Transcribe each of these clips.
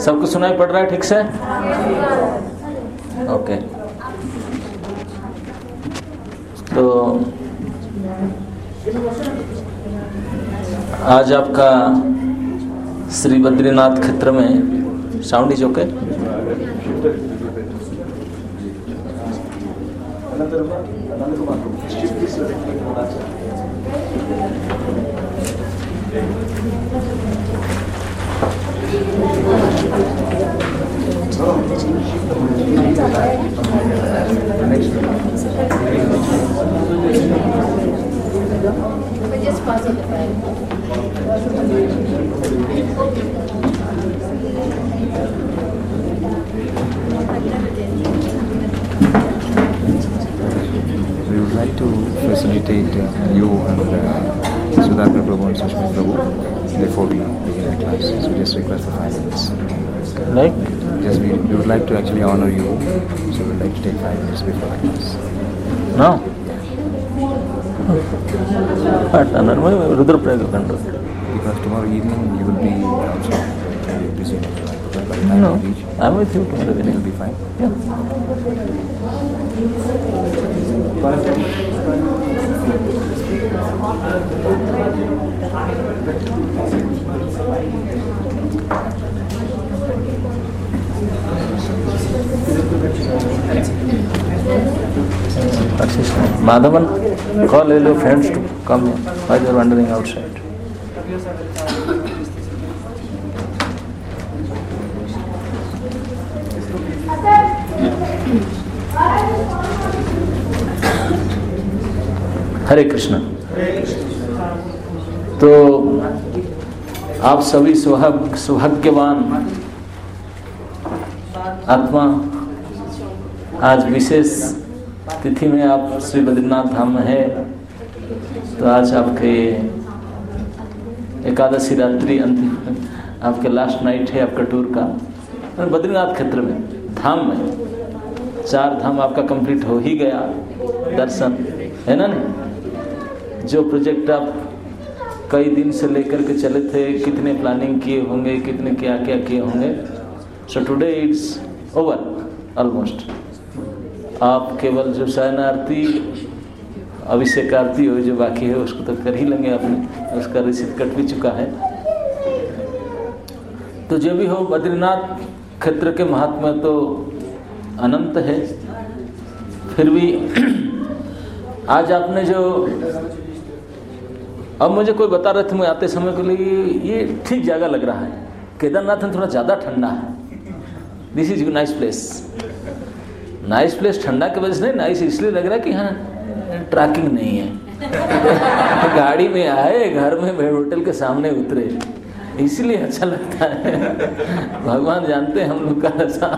सबको सुनाई पड़ रहा है ठीक से? ओके। तो आज आपका श्री बद्रीनाथ क्षेत्र में sound is okay? Just pass it the file. We would like to facilitate you and Sudhakar Prabhu and Sushmit Prabhu before we begin the class. So just request for 5 minutes. Like? Just we would like to actually honor you, so we would like to take 5 minutes before the class. No? But Rudraprayag control. Because tomorrow evening you will be outside. Can you busy? But by the time No, you reach, I'm with you tomorrow it will evening. be fine. Yeah. Madhavan, call all your friends to come while you are wandering outside. Hare Krishna. तो आप सभी सौभाग्यवान आत्मा आज विशेष तिथि में आप श्री बद्रीनाथ धाम में है। तो आज आपके एकादशी रात्रि अंतिम आपके लास्ट नाइट है आपका टूर का, और बद्रीनाथ क्षेत्र में धाम में 4 धाम आपका कंप्लीट हो ही गया, दर्शन है ना नहीं। जो प्रोजेक्ट आप कई दिन से लेकर के चले थे, कितने प्लानिंग किए होंगे, कितने क्या क्या किए होंगे, so today it's over almost. आप केवल जो शयन आरती अभिषेक आरती हो जो बाकी है उसको तो कर ही लेंगे अपने, उसका रिसीट कट भी चुका है। तो जो भी हो, बद्रीनाथ क्षेत्र के महात्मा तो अनंत है। फिर भी आज आपने जो, अब मुझे कोई बता रहे थे मैं आते समय के लिए ये ठीक जगह लग रहा है, केदारनाथ में थोड़ा ज़्यादा ठंडा है, this is nice place. Nice place ठंडा की वजह से नहीं, नाइस इसलिए लग रहा है कि हाँ ट्रैकिंग नहीं है गाड़ी में आए, घर में होटल के सामने उतरे, इसीलिए अच्छा लगता है। भगवान जानते हैं हम लोग का ऐसा।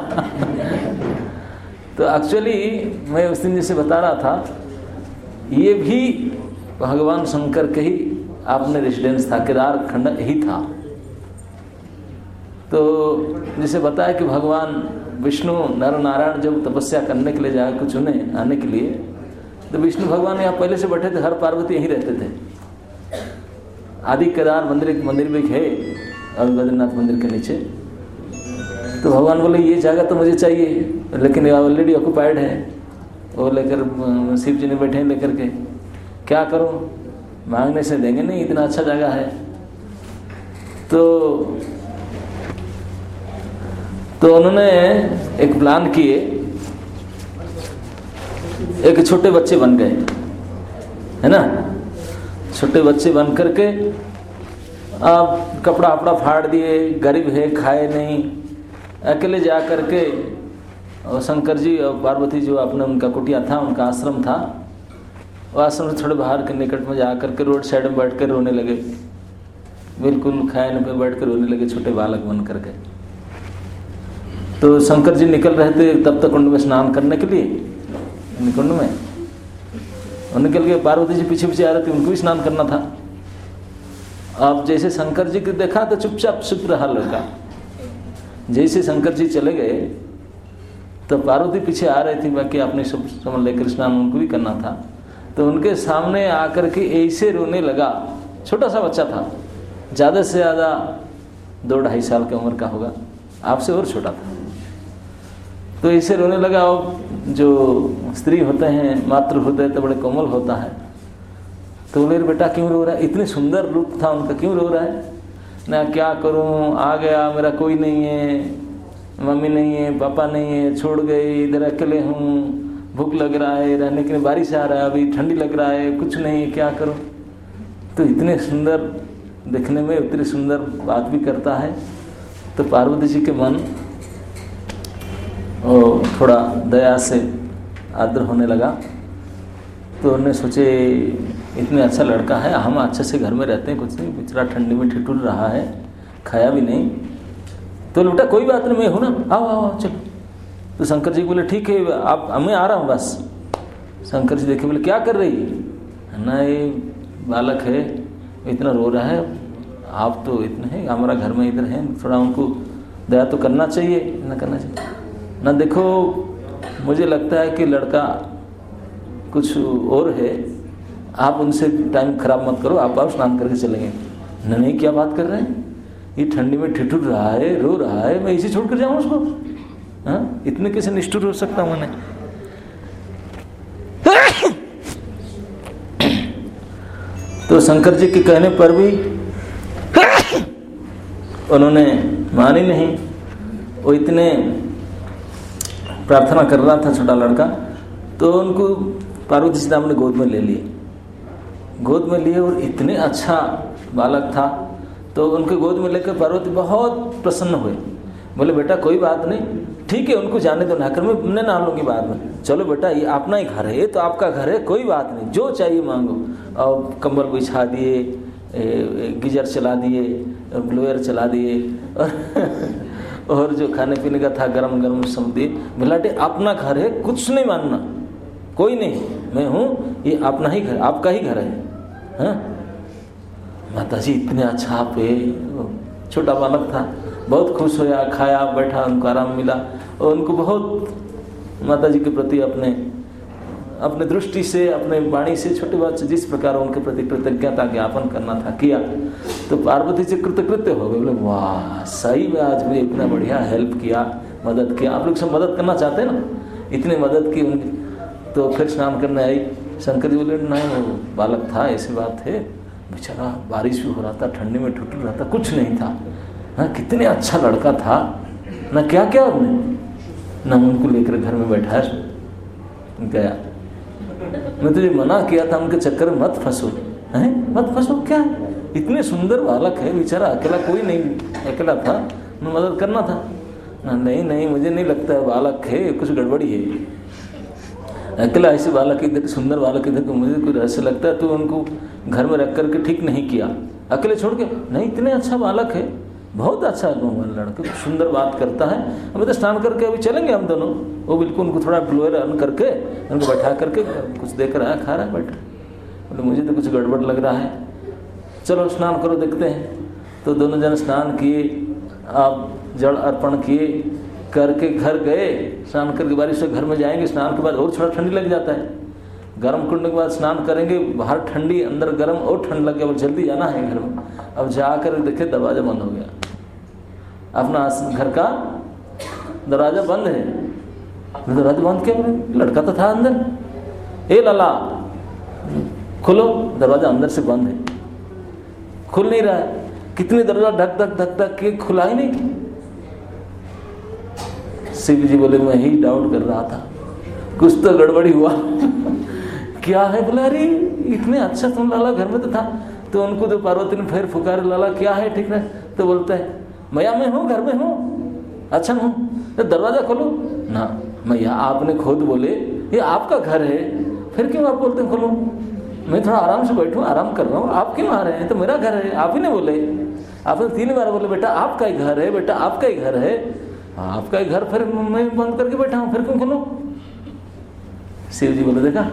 तो एक्चुअली मैं उस दिन जैसे बता रहा था, ये भी भगवान शंकर के ही आपने रेसिडेंस था, केदार खंड ही था। तो जैसे बताया कि भगवान विष्णु नर नारायण जब तपस्या करने के लिए जाए कुछ उन्हें आने के लिए, तो विष्णु भगवान यहाँ पहले से बैठे थे, हर पार्वती यहीं रहते थे। आदि केदार मंदिर भी है और बद्रीनाथ मंदिर के नीचे। तो भगवान बोले ये जगह तो मुझे चाहिए, लेकिन ये ऑलरेडी ऑक्यूपाइड है, वो लेकर शिव जी ने बैठे हैं लेकर के, क्या करूं, मांगने से देंगे नहीं, इतना अच्छा जगह है। तो उन्होंने एक प्लान किए, एक छोटे बच्चे बन गए, है ना, छोटे बच्चे बन करके अब कपड़ा वपड़ा फाड़ दिए, गरीब है, खाए नहीं, अकेले जा करके, और शंकर जी और पार्वती जो अपने उनका कुटिया था, उनका आश्रम था, वो आश्रम से थोड़े बाहर के निकट में जा करके रोड साइड में बैठ कर रोने लगे, बिल्कुल खाए न पे बैठ कर रोने लगे, छोटे बालक बन करके। तो शंकर जी निकल रहे थे तब तक कुंड में स्नान करने के लिए, कुंड में और निकल के पार्वती जी पीछे पीछे आ रहे थे, उनको भी स्नान करना था। अब जैसे शंकर जी को देखा तो चुपचाप चुप रहा लड़का। जैसे शंकर जी चले गए तो पार्वती पीछे आ रही थी, बाकी अपने सब सामान लेकर स्नान उनको भी करना था। तो उनके सामने आकर के ऐसे रोने लगा, छोटा सा बच्चा था, ज़्यादा से ज़्यादा 2-2.5 साल की उम्र का होगा, आपसे और छोटा था। तो इसे रोने लगा। और जो स्त्री होते हैं, मातृ हृदय तो बड़े कोमल होता है। तो बोले बेटा क्यों रो रहा है? इतने सुंदर रूप था उनका, क्यों रो रहा है? ना क्या करूं, आ गया, मेरा कोई नहीं है, मम्मी नहीं है, पापा नहीं है, छोड़ गए, इधर अकेले हूँ, भूख लग रहा है, रहने के लिए बारिश आ रहा है, अभी ठंडी लग रहा है, कुछ नहीं, क्या करूं? तो इतने सुंदर दिखने में, इतनी सुंदर बात भी करता है। तो पार्वती जी के मन थोड़ा दया से आर्द्र होने लगा। तो उन्होंने सोचे इतने अच्छा लड़का है, हम अच्छे से घर में रहते हैं, कुछ नहीं, बेचारा ठंडी में ठिठुर रहा है, खाया भी नहीं। तो बेटा कोई बात नहीं, मैं हूं ना, आओ आओ चलो। तो शंकर जी बोले ठीक है, आप, मैं आ रहा हूँ बस। शंकर जी देखे, बोले क्या कर रही है? ना ये बालक है, इतना रो रहा है, आप तो इतने हैं, हमारा घर में इधर है, थोड़ा उनको दया तो करना चाहिए, ना करना चाहिए ना। देखो मुझे लगता है कि लड़का कुछ और है, आप उनसे टाइम खराब मत करो, आप स्नान करके चलेंगे। नहीं क्या बात कर रहे हैं, ये ठंडी में ठिठुर रहा है, रो रहा है, मैं इसे छोड़ कर जाऊँ उसको? हाँ, इतने कैसे निष्ठुर हो सकता हूँ मैंने? तो शंकर जी के कहने पर भी उन्होंने मानी नहीं। वो इतने प्रार्थना कर रहा था छोटा लड़का, तो उनको पार्वती जी ने गोद में ले लिए, गोद में लिए, और इतने अच्छा बालक था। तो उनके गोद में लेकर पार्वती बहुत प्रसन्न हुए। बोले बेटा कोई बात नहीं, ठीक है, उनको जाने दो, नहाकर मैं नहा लूंगी बाद में। चलो बेटा, ये अपना ही घर है, ये तो आपका घर है, कोई बात नहीं, जो चाहिए मांगो। और कंबल बिछा दिए, गीजर चला दिए, ब्लोअर चला दिए और जो खाने पीने का था गरम गरम सब दिए। बेलाटे अपना घर है, कुछ नहीं मानना, कोई नहीं, मैं हूँ, ये अपना ही घर, आपका ही घर है। हाँ? माता जी इतने अच्छा पे, छोटा बालक था, बहुत खुश होया, खाया, बैठा, उनको आराम मिला। और उनको बहुत माता जी के प्रति अपने दृष्टि से, अपने वाणी से, छोटे बच्चे जिस प्रकार उनके प्रति कृतज्ञता ज्ञापन करना था किया। तो पार्वती जी कृतकृत्य हो गए। बोले वाह, सही में आज मुझे इतना बढ़िया हेल्प किया, मदद किया। आप लोग सब मदद करना चाहते हैं ना, इतनी मदद की उनकी। तो फिर स्नान करने आई। शंकर जी बोले नहीं, वो बालक था, ऐसी बात है, बेचारा बारिश भी हो रहा था, ठंडी में ठुठुर रहा था, कुछ नहीं था। हाँ, कितने अच्छा लड़का था ना, क्या क्या हमने ना, उनको लेकर घर में बैठाया, गया। मैं तुझे मना किया था, उनके चक्कर में मत फंसो, हैं, मत फंसो। क्या इतने सुंदर बालक है, बेचारा अकेला, कोई नहीं, अकेला था, मैं मदद करना था ना। नहीं, मुझे नहीं लगता है बालक है, कुछ गड़बड़ी है, अकेला ऐसे बालक इधर, सुंदर बालक इधर, तो मुझे कोई रहस्य लगता है। तो उनको घर में रख करके ठीक नहीं किया, अकेले छोड़ के। नहीं, इतने अच्छा बालक है, बहुत अच्छा लड़का, सुंदर बात करता है। हमें तो स्नान करके अभी चलेंगे हम दोनों। वो बिल्कुल उनको थोड़ा ब्लोअर ऑन करके उनको बैठा करके कुछ देकर आया, खा रहा है, बैठा। बोले मुझे तो कुछ गड़बड़ लग रहा है, चलो स्नान करो, देखते हैं। तो दोनों जन स्नान किए, आप जल अर्पण किए, करके घर गए। स्नान करके बारिश से घर में जाएंगे, स्नान के बाद और थोड़ा ठंडी लग जाता है, गर्म कुंड के बाद स्नान करेंगे, बाहर ठंडी, अंदर गर्म, और ठंड लग गया, और जल्दी जाना है घर में। अब जाकर देखे दरवाजा बंद हो गया, अपना घर का दरवाजा बंद है। दरवाजा बंद क्या, लड़का तो था अंदर। ए लाला खोलो, दरवाजा अंदर से बंद है, खुल नहीं रहा है। कितने दरवाजा धक धक धक धक के खुला ही नहीं। शिव जी बोले मैं ही डाउट कर रहा था, कुछ तो गड़बड़ी हुआ। क्या है? बोला अरे इतने अच्छा तुम लाला घर में तो था। तो उनको तो पार्वती ने फिर पुकारे, लाला क्या है, ठीक है? तो बोलता है मैया मैं हूँ, घर में हूँ, अच्छा हूँ, तो दरवाजा खोलो ना। मैया आपने खुद बोले ये आपका घर है, फिर क्यों आप बोलते हैं खोलो? मैं थोड़ा आराम से बैठूं, आराम कर रहा हूँ, आप क्यों आ रहे हैं? तो मेरा घर है, आप ही ने बोले, आपने 3 बार बोले बेटा आपका ही घर है, बेटा आपका ही घर है, आपका ही घर, फिर मैं बंद करके बैठा हूँ, फिर क्यों खोलो? शिव जी बोले देखा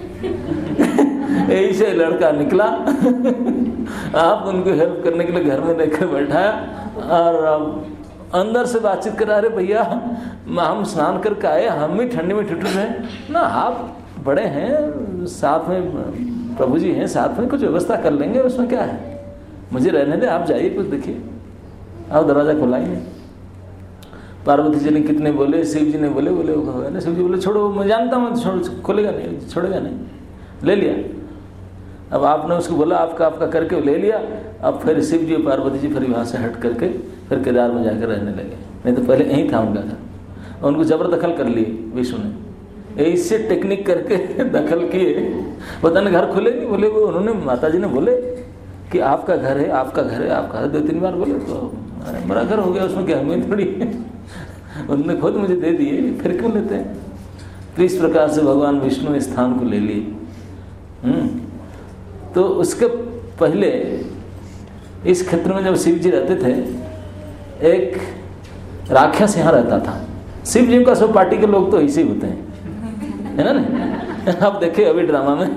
ऐसे लड़का निकला। आप उनको हेल्प करने के लिए घर में लेकर बैठाया और अंदर से बातचीत करा रहे, भैया हम स्नान करके आए, हम भी ठंडी में ठिठुर हैं ना, आप बड़े हैं, साथ में प्रभु जी हैं, साथ में कुछ व्यवस्था कर लेंगे, उसमें क्या है, मुझे रहने दे, आप जाइए, कुछ देखिए। आप दरवाजा खोला ही नहीं। पार्वती जी ने कितने बोले, शिव जी ने बोले ना, शिव जी बोले छोड़ो, मैं जानता हूँ खोलेगा नहीं, छोड़ेगा नहीं, ले लिया। अब आपने उसको बोला आपका करके ले लिया। अब फिर शिव जी और पार्वती जी फिर वहाँ से हट करके फिर केदार में जाकर रहने लगे, नहीं तो पहले यहीं था उनका घर। उनको जबरदखल कर लिए विष्णु ने, ऐसे टेक्निक करके दखल किए, पता नहीं घर खुले नहीं। बोले वो उन्होंने माता जी ने बोले कि आपका घर है, आपका घर है, आपका 2-3 बार बोले तो अरे बड़ा घर हो गया, उसमें क्या हमें थोड़ी है। उन्होंने खुद मुझे दे दिए, फिर क्यों लेते हैं। तो इस प्रकार से भगवान विष्णु इस स्थान को ले लिए। तो उसके पहले इस क्षेत्र में जब शिव जी रहते थे, एक राक्षस यहाँ रहता था। शिव जी का सब पार्टी के लोग तो ऐसे ही होते हैं, है ना। आप देखे अभी ड्रामा में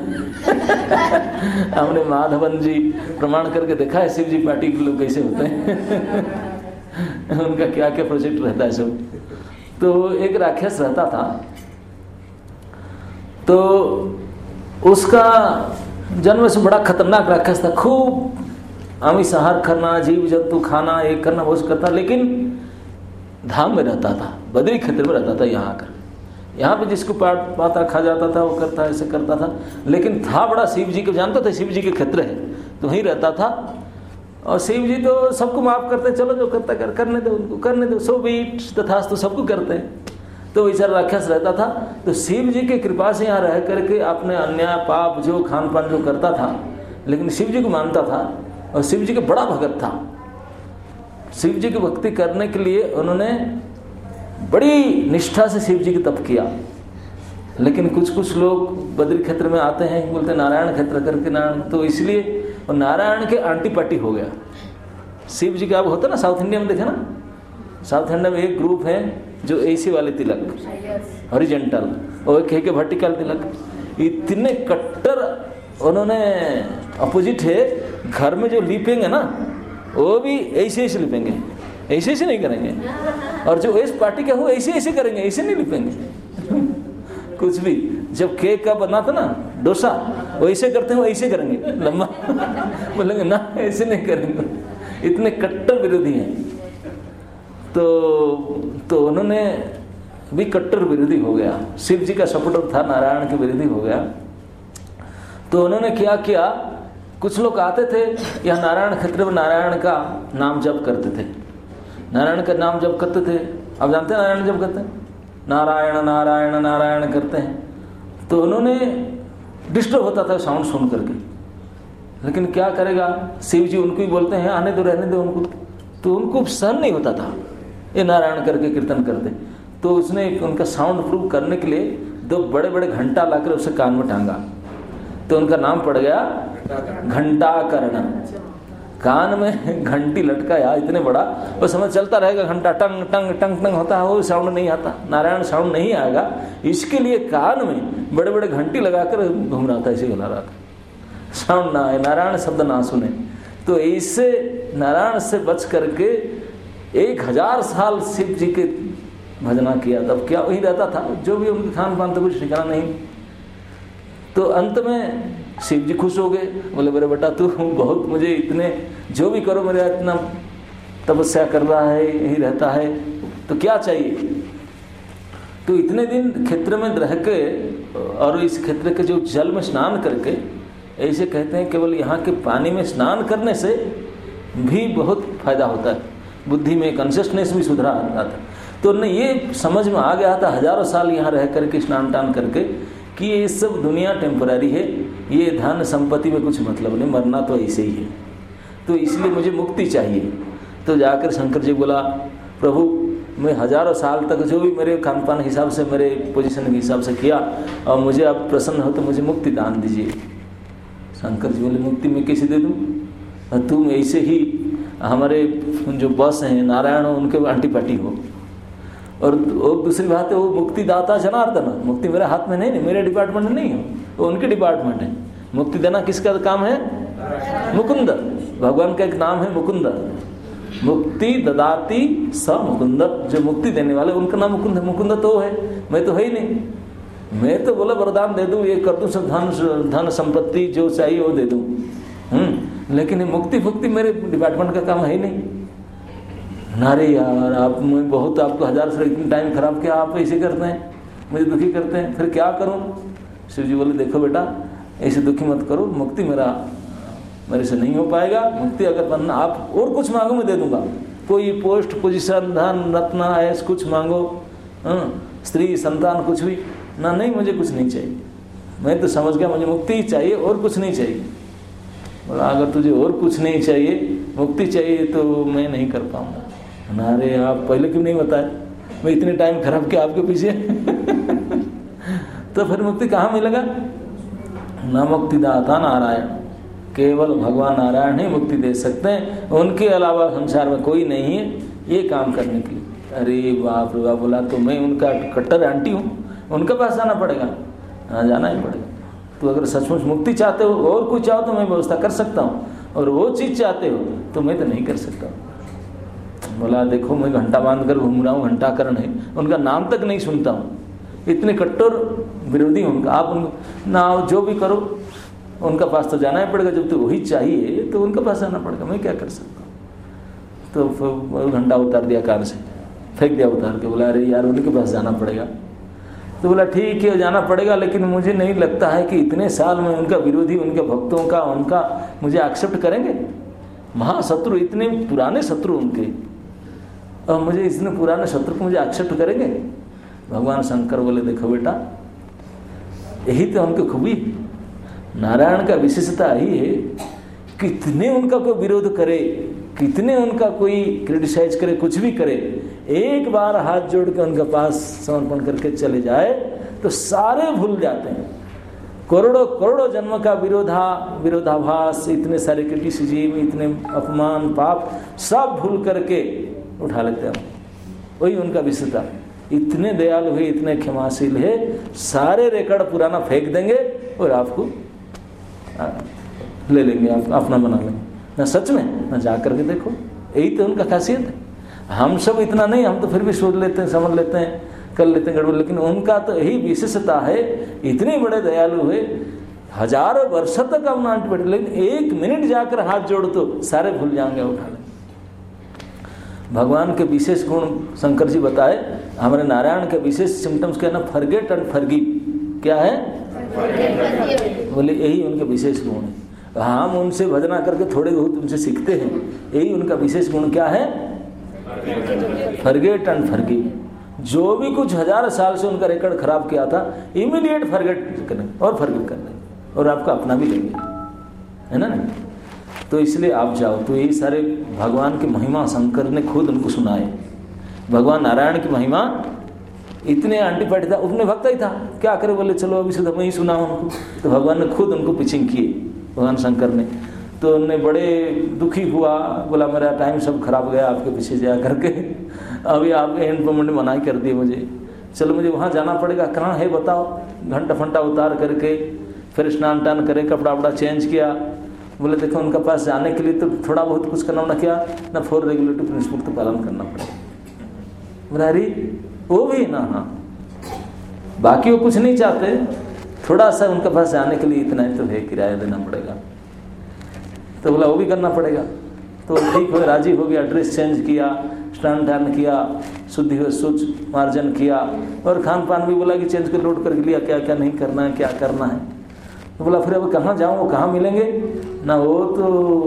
हमने माधवन जी प्रमाण करके देखा है शिव जी पार्टी के लोग कैसे होते हैं। उनका क्या क्या प्रोजेक्ट रहता है सब। तो एक राक्षस रहता था, तो उसका जन्म से बड़ा खतरनाक राक्षस था। खूब आमिष आहार करना, जीव जंतु खाना, एक करना वो करता, लेकिन धाम में रहता था, बद्री क्षेत्र में रहता था। यहाँ आकर यहाँ पे जिसको पाता खा जाता था वो करता, ऐसे करता था, लेकिन था बड़ा शिव जी को जानता था, शिव जी के क्षेत्र है तो वहीं रहता था। और शिव जी तो सबको माफ करते, चलो जो करता करने दो, उनको करने दो, सो बीट तथास्तु, तो सबको करते हैं। तो बेचारा राक्षस रहता था। तो शिव जी की कृपा से यहाँ रह करके अपने अन्याय पाप जो खान पान जो करता था, लेकिन शिव जी को मानता था और शिव जी के बड़ा भगत था। शिव जी की भक्ति करने के लिए उन्होंने बड़ी निष्ठा से शिव जी की तप किया। लेकिन कुछ लोग बद्री क्षेत्र में आते हैं, बोलते नारायण क्षेत्र करके नारायण, तो इसलिए नारायण के आंटी पार्टी हो गया शिव जी का। अब होता ना साउथ इंडिया में, देखे ना, साउथ इंडिया में एक ग्रुप है जो ऐसे वाले तिलक हॉरिजॉन्टल और एक है के वर्टिकल तिलक, इतने कट्टर उन्होंने अपोजिट है। घर में जो लिपेंगे ना वो भी ऐसे लिपेंगे, ऐसे नहीं करेंगे। और जो इस पार्टी का हो ऐसे करेंगे, ऐसे नहीं लिपेंगे। कुछ भी जब केक का बनाता ना डोसा, वो ऐसे करते हैं, वो ऐसे करेंगे लंबा। बोलेंगे ना ऐसे नहीं करेंगे, इतने कट्टर विरोधी हैं। तो उन्होंने भी कट्टर विरोधी हो गया। शिव जी का सपोर्टर था, नारायण के विरोधी हो गया। तो उन्होंने क्या किया, कुछ लोग आते थे या नारायण क्षेत्र में नारायण का नाम जप करते थे, नारायण का नाम जप करते थे। आप जानते हैं नारायण जप करते हैं, नारायण नारायण नारायण करते हैं। तो उन्होंने डिस्टर्ब होता था साउंड सुन करके, लेकिन क्या करेगा, शिव जी उनको ही बोलते हैं आने दो, रहने दो उनको। तो उनको सहन नहीं होता था ये नारायण करके कीर्तन करते। तो उसने उनका साउंड प्रूफ करने के लिए 2 बड़े बड़े घंटा लाकर उसे कान में टांगा, तो उनका नाम पड़ गया घंटाकर्ण। कान में घंटी लटकाया इतने बड़ा, वो समझ चलता रहेगा घंटा टंग टंग टंग टंग होता है, वो साउंड नहीं आता, नारायण साउंड नहीं आएगा। इसके लिए कान में बड़े बड़े घंटी लगाकर घूम रहा था, ऐसे बुला रहा था, साउंड ना आए, नारायण शब्द ना सुने। तो ऐसे नारायण से बच करके 1000 साल शिव जी के भजना किया। तब क्या वही रहता था, जो भी उनके खान पान तो कुछ ठिकाना नहीं। तो अंत में शिव जी खुश हो गए, बोले मेरे बेटा तू बहुत मुझे इतने जो भी करो मेरे इतना तपस्या कर रहा है, यही रहता है, तो क्या चाहिए। तो इतने दिन क्षेत्र में रह के और इस क्षेत्र के जो जल में स्नान करके, ऐसे कहते हैं केवल यहाँ के पानी में स्नान करने से भी बहुत फायदा होता है, बुद्धि में कॉन्शियसनेस भी सुधरा आता था। तो उन्हें ये समझ में आ गया था हजारों साल यहाँ रह करके स्नान टान करके कि ये सब दुनिया टेम्पररी है, ये धन संपत्ति में कुछ मतलब नहीं, मरना तो ऐसे ही है, तो इसलिए मुझे मुक्ति चाहिए। तो जाकर शंकर जी बोला, प्रभु मैं हजारों साल तक जो भी मेरे खान पान हिसाब से, मेरे पोजीशन के हिसाब से किया, और मुझे अब प्रसन्न हो तो मुझे मुक्ति दान दीजिए। शंकर जी बोले मुक्ति मैं कैसे दे दूँ, तुम ऐसे ही हमारे जो बॉस हैं नारायण हो उनके आंटी पार्टी हो। और दूसरी बात है, वो मुक्ति दाता जनार्दन, मुक्ति मेरे हाथ में नहीं, मेरे डिपार्टमेंट में नहीं हो, वो उनके डिपार्टमेंट है। मुक्ति देना किसका काम है, मुकुंद, भगवान का एक नाम है मुकुंद। मुक्ति ददाती स मुकुंद, जो मुक्ति देने वाले उनका नाम मुकुंद है। मुकुंद तो है, मैं तो है ही नहीं, मैं तो बोला वरदान दे दूं, ये कर दूं, सब धन संपत्ति जो चाहिए वो दे दूं, लेकिन मुक्ति भुक्ति मेरे डिपार्टमेंट का काम है ही नहीं। नारे यार आप बहुत आपको 1000 से इतनी टाइम खराब किया, आप ऐसे करते हैं, मुझे दुखी करते हैं, फिर क्या करूं? शिव जी बोले देखो बेटा ऐसे दुखी मत करो, मुक्ति मेरे से नहीं हो पाएगा। मुक्ति अगर बनना आप और कुछ मांगो मैं दे दूंगा, कोई पोस्ट पोजीशन धन रत्न ऐस कुछ मांगो, स्त्री संतान कुछ भी ना, नहीं मुझे कुछ नहीं चाहिए, मैं तो समझ गया मुझे मुक्ति ही चाहिए और कुछ नहीं चाहिए। बोला अगर तुझे और कुछ नहीं चाहिए मुक्ति चाहिए तो मैं नहीं कर पाऊंगा। अरे आप पहले क्यों नहीं बताए, मैं इतने टाइम खराब किया आपके पीछे तो फिर मुक्ति कहाँ मिलेगा? न मुक्तिदाता नारायण, केवल भगवान नारायण ही मुक्ति दे सकते हैं, उनके अलावा संसार में कोई नहीं है ये काम करने के लिए। अरे बाप रे बाप, बोला तो मैं उनका कट्टर आंटी हूँ, उनके पास जाना पड़ेगा? हाँ जाना ही पड़ेगा। तो अगर सचमुच मुक्ति चाहते हो और कुछ चाहो तो मैं व्यवस्था कर सकता हूँ, और वो चीज़ चाहते हो तो मैं तो नहीं कर सकता। बोला देखो मैं घंटा बांध कर घूम रहा हूँ, घंटाकरण है, उनका नाम तक नहीं सुनता हूँ, इतने कट्टर विरोधी उनका। आप ना जो भी करो उनका पास तो जाना ही पड़ेगा, जब तो वही चाहिए तो उनके पास जाना पड़ेगा, मैं क्या कर सकता हूँ। तो फिर घंटा उतार दिया कार से, फेंक दिया उतार के। बोला अरे यार उनके पास जाना पड़ेगा। तो बोला ठीक है जाना पड़ेगा, लेकिन मुझे नहीं लगता है कि इतने साल में उनका विरोधी, उनके भक्तों का उनका मुझे एक्सेप्ट करेंगे। महाशत्रु, इतने पुराने शत्रु उनके, और मुझे इतने पुराने शत्रु को मुझे एक्सेप्ट करेंगे? भगवान शंकर बोले देखो बेटा यही तो उनकी खूबी, नारायण का विशेषता यही है, कितने उनका कोई विरोध करे, कितने उनका कोई क्रिटिसाइज करे, कुछ भी करे, एक बार हाथ जोड़ के उनके पास समर्पण करके चले जाए तो सारे भूल जाते हैं। करोड़ों करोड़ों जन्म का विरोधाभास, इतने सारे क्रिटिसिज्म, इतने अपमान पाप सब भूल करके उठा लेते हैं। वही उनका विशेषता, इतने दयालु है, इतने क्षमाशील है, सारे रिकॉर्ड पुराना फेंक देंगे और आपको ले लेंगे, आपको अपना बना लेंगे। ना सच में ना जा करके देखो, यही तो उनका खासियत है। हम सब इतना नहीं, हम तो फिर भी सोच लेते हैं, समझ लेते हैं, कर लेते हैं गड़बड़, लेकिन उनका तो यही विशेषता है, इतने बड़े दयालु है, हजारों वर्ष तक हम ना बैठे, लेकिन 1 मिनट जाकर हाथ जोड़ तो सारे भूल जाएंगे, उठा लेंगे। भगवान के विशेष गुण शंकर जी बताए, हमारे नारायण के विशेष सिम्टम्स क्या है ना, फॉरगेट एंड फॉरगिव। क्या है? बोले यही उनके विशेष गुण है। हम उनसे भजना करके थोड़े बहुत उनसे सीखते हैं, यही उनका विशेष गुण क्या है? Forget and forgive. जो भी कुछ 1000 साल से उनका रिकॉर्ड खराब किया था, इमीडिएट फॉरगेट करने और फॉरगिव करने, और आपको अपना भी लेंगे, है ना। तो इसलिए आप जाओ, तो यही सारे भगवान की महिमा शंकर ने खुद उनको सुनाए। भगवान नारायण की महिमा इतने एंटीपाइड था, अपने भक्त ही था, क्या करे, बोले चलो अभी से मैं ही सुना उनको। तो भगवान ने खुद उनको पिचिंग किए, भगवान शंकर ने। तो उन्हें बड़े दुखी हुआ, बोला मेरा टाइम सब खराब गया आपके पीछे जा करके, अभी आप एंड मोमेंट में मना ही कर दिए मुझे, चलो मुझे वहाँ जाना पड़ेगा, कहाँ है बताओ। घंटा फंटा उतार करके फिर स्नान टान करे, कपड़ा वपड़ा चेंज किया। बोले देखो उनके पास जाने के लिए तो थोड़ा बहुत कुछ करना ना, क्या ना 4 रेगुलेटरी प्रिंसिपल तो पालन करना पड़ेगा। बोला अरे वो भी ना, हाँ बाकी वो कुछ नहीं चाहते, थोड़ा सा उनके पास जाने के लिए इतना ही तो है, किराया देना पड़ेगा। तो बोला वो भी करना पड़ेगा। तो ठीक हो, राजी हो गया, ड्रेस चेंज किया, स्नान टान किया, शुद्धि हो शुच मार्जन किया, और खान पान भी बोला कि चेंज कर लोड करके लिया, क्या क्या नहीं करना है, क्या करना है। तो बोला फिर अब कहाँ जाऊँ, वो कहाँ मिलेंगे ना, वो तो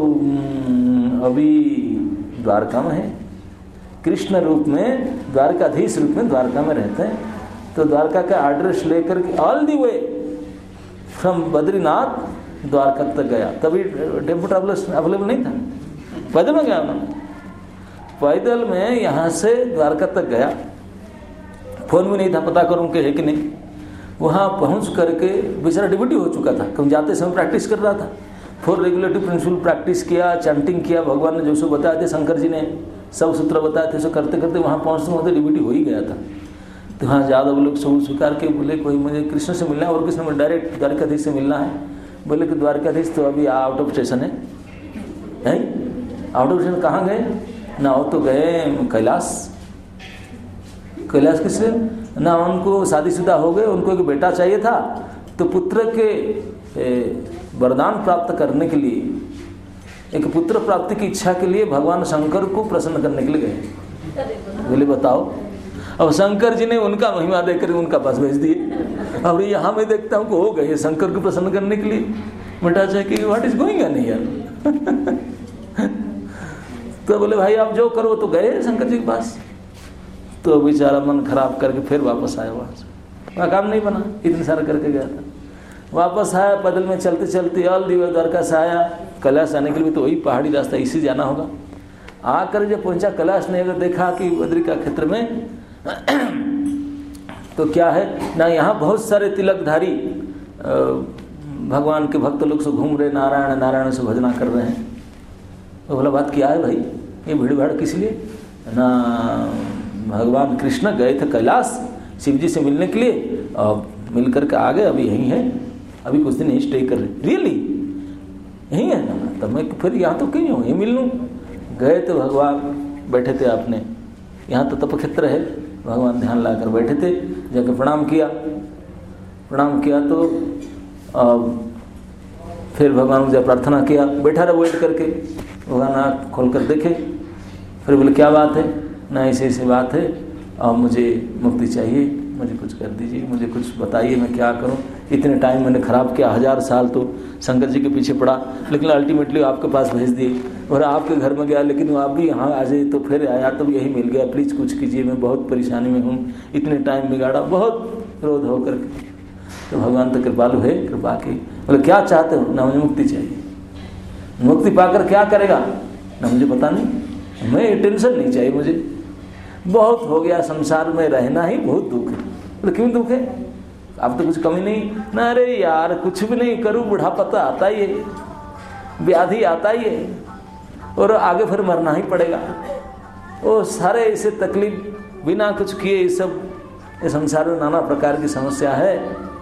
अभी द्वारका में है, कृष्ण रूप में, द्वारकाधीश रूप में द्वारका में रहते हैं। तो द्वारका का एड्रेस लेकर के all the way from Badrinath Dwarka तक गया। तभी टेम्पो ट्रैवलर्स अवेलेबल नहीं था, पैदल में गया उन्होंने, पैदल में यहाँ से द्वारका तक गया। फोन भी नहीं था, पता करूँ कि है कि नहीं। वहाँ पहुँच करके बेचारा ड्यूटी हो चुका था, क्योंकि जाते समय प्रैक्टिस कर रहा था। 4 रेगुलेटरी प्रिंसिपल प्रैक्टिस किया, चैंटिंग किया, भगवान ने जो सो बताए थे, शंकर जी ने सब सूत्र बताए थे, सो करते करते वहाँ पहुँचते पहुँचते ड्यूटी हो ही गया था। तो हाँ यादव लोग सब स्वीकार के बोले कोई मुझे कृष्ण से मिलना है, और किसी में डायरेक्ट द्वारकाधीश से मिलना है। बोले कि द्वारकाधीश तो अभी out of station out. Of of स्टेशन कहाँ गए ना, वो तो गए कैलाश। कैलाश किससे ना, उनको शादीशुदा हो गए, उनको एक बेटा चाहिए था, तो पुत्र के वरदान प्राप्त करने के लिए एक पुत्र प्राप्ति की इच्छा के लिए भगवान शंकर को प्रसन्न करने के लिए गए। बोले बताओ, अब शंकर जी ने उनका महिमा देखकर उनका पास भेज दिए। अब यहाँ मैं देखता हूँ हो गए शंकर को प्रसन्न करने के लिए। बेटा चाहे कि what is going on here. तो बोले भाई आप जो करो, तो गए शंकर जी के पास। तो बेचारा मन खराब करके फिर वापस आया, वहाँ काम नहीं बना, इतने सारा करके गया था। वापस आया, पैदल में चलते चलते ऑल दी वे द्वारका से आया। कैलाश आने के लिए तो वही पहाड़ी रास्ता इसी जाना होगा। आकर जब पहुंचा कैलाश ने अगर देखा कि बद्रिका क्षेत्र में तो क्या है ना, यहाँ बहुत सारे तिलकधारी भगवान के भक्त लोग से घूम रहे, नारायण नारायण से भजना कर रहे हैं। तो बोला बात क्या है भाई, ये भीड़ भाड़ किस लिए ना। भगवान कृष्ण गए थे कैलाश शिव जी से मिलने के लिए, और मिल करके आ गए, अभी यहीं है, अभी कुछ दिन यहीं स्टे कर रहे। रियली यहीं है ना, तब मैं फिर यहाँ तो क्यों यहीं मिल लूँ। गए तो भगवान बैठे थे अपने, यहाँ तो तपक्षेत्र है, भगवान ध्यान लाकर बैठे थे। जाके प्रणाम किया तो फिर भगवान को जब प्रार्थना किया, बैठा रहा वेट करके। भगवान आँख खोल कर देखे, फिर बोले क्या बात है ना, ऐसी बात है और मुझे मुक्ति चाहिए, मुझे कुछ कर दीजिए, मुझे कुछ बताइए मैं क्या करूं। इतने टाइम मैंने ख़राब किया, 1000 साल तो शंकर जी के पीछे पड़ा, लेकिन अल्टीमेटली आपके पास भेज दिए और आपके घर में गया, लेकिन आप भी यहाँ आ जाए तो फिर आया तो यही मिल गया। प्लीज़ कुछ कीजिए, मैं बहुत परेशानी में हूँ, इतने टाइम बिगाड़ा, बहुत क्रोध होकर। तो भगवान तो कृपालु है, कृपा की। बोले क्या चाहते हो ना, मुझे मुक्ति चाहिए। मुक्ति पाकर क्या करेगा ना, मुझे पता नहीं, मैं टेंशन नहीं चाहिए, मुझे बहुत हो गया, संसार में रहना ही बहुत दुख है। बोले क्यों दुख है, अब तो कुछ कमी नहीं ना। अरे यार कुछ भी नहीं करूँ, बुढ़ापा तो आता ही है, व्याधि आता ही है, और आगे फिर मरना ही पड़ेगा। वो सारे ऐसे तकलीफ बिना कुछ किए, ये सब ये संसार में नाना प्रकार की समस्या है।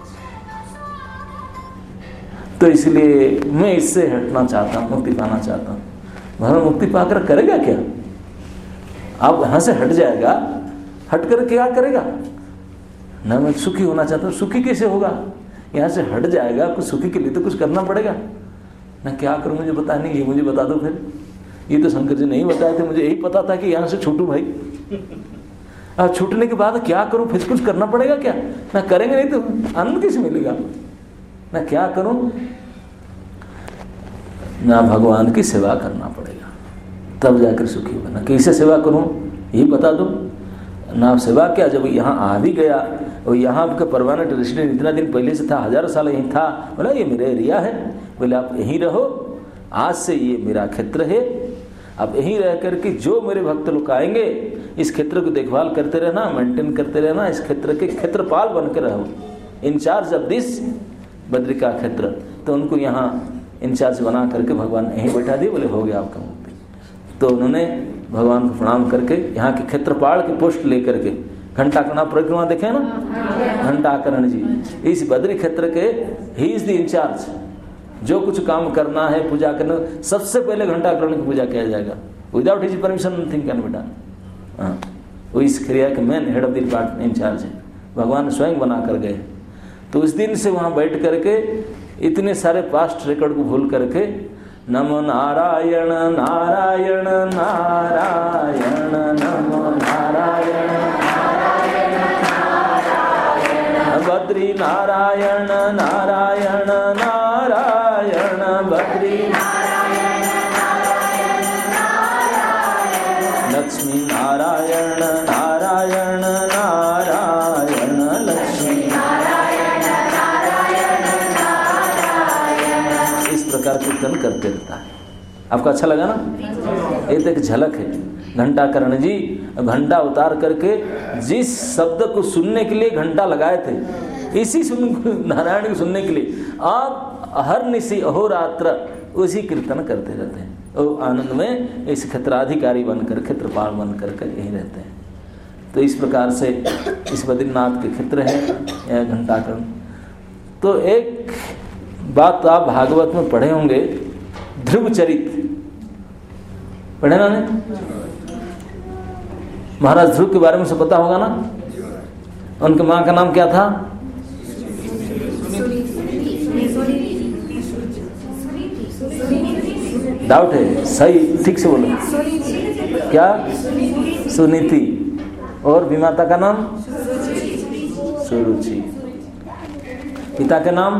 तो इसलिए मैं इससे हटना चाहता हूँ, मुक्ति पाना चाहता हूँ। भगवान मुक्ति पाकर करेगा क्या, अब यहाँ से हट जाएगा, हट कर क्या करेगा ना। मैं सुखी होना चाहता हूँ, सुखी कैसे होगा, यहाँ से हट जाएगा, कुछ सुखी के लिए तो कुछ करना पड़ेगा ना। क्या करूँ मुझे पता नहीं, ये मुझे बता दो फिर। ये तो शंकर जी नहीं बताए थे, मुझे यही पता था कि यहाँ से छूटूं भाई। अब छूटने के बाद क्या करूँ, फिर कुछ करना पड़ेगा क्या ना। करेंगे नहीं तो आनंद कैसे मिलेगा ना। क्या करूँ ना, भगवान की सेवा करना पड़ेगा, तब जाकर सुखी होगा। कैसे सेवा करूं यही बता दो ना। सेवा क्या, जब यहाँ आ भी गया और यहाँ आपका परमानेंट रेसिडेंट इतना दिन पहले से था, 1000 साल यहीं था। बोला ये मेरा एरिया है, बोले आप यहीं रहो, आज से ये मेरा क्षेत्र है, आप यहीं रह करके जो मेरे भक्त लोग आएंगे इस क्षेत्र को देखभाल करते रहना, मेंटेन करते रहना, इस क्षेत्र के क्षेत्रपाल बनकर रहो, इंचार्ज ऑफ दिस बद्रिका क्षेत्र। तो उनको यहाँ इंचार्ज बना करके भगवान यहीं बैठा दिए। बोले हो गया आपका मुक्ति। तो उन्होंने भगवान को प्रणाम करके यहाँ के क्षेत्रपाल के पोस्ट लेकर के, घंटाकर्ण परिक्रमा देखे ना, घंटाकर्ण जी इस बद्री क्षेत्र के, ही इज द इंचार्ज। जो कुछ काम करना है, पूजा करना, सबसे पहले घंटाकर्ण की पूजा किया जाएगा। Without his permission nothing can be done. वो इस क्रिया के main head of the department in charge है, भगवान स्वयं बना कर गए। तो उस दिन से वहाँ बैठ करके इतने सारे पास्ट रिकॉर्ड को भूल करके नमो नारायण नारायण नारायण नमो नारायण बद्री नारायण नारायण नारायण बद्री लक्ष्मी नारायण नारायण नारायण लक्ष्मी। इस प्रकार कीर्तन करते रहता है। आपको अच्छा लगा ना। ये तो एक झलक है। घंटाकर्ण जी घंटा उतार करके जिस शब्द को सुनने के लिए घंटा लगाए थे, इसी नारायण को सुनने के लिए आप हर निशी अहोरात्र उसी कीर्तन करते रहते हैं। और आनंद में इस क्षेत्राधिकारी बनकर, क्षेत्रपाल बनकर यही रहते हैं। तो इस प्रकार से इस बद्रीनाथ के क्षेत्र है घंटाकर्ण। तो एक बात आप भागवत में पढ़े होंगे, ध्रुव चरित पढ़े ना ने? महाराज ध्रुव के बारे में सब पता होगा ना। उनके माँ का नाम क्या था? डाउट है, सही ठीक से बोलो। क्या? सुनीति। और विमाता का नाम? सुरुचि। पिता के नाम?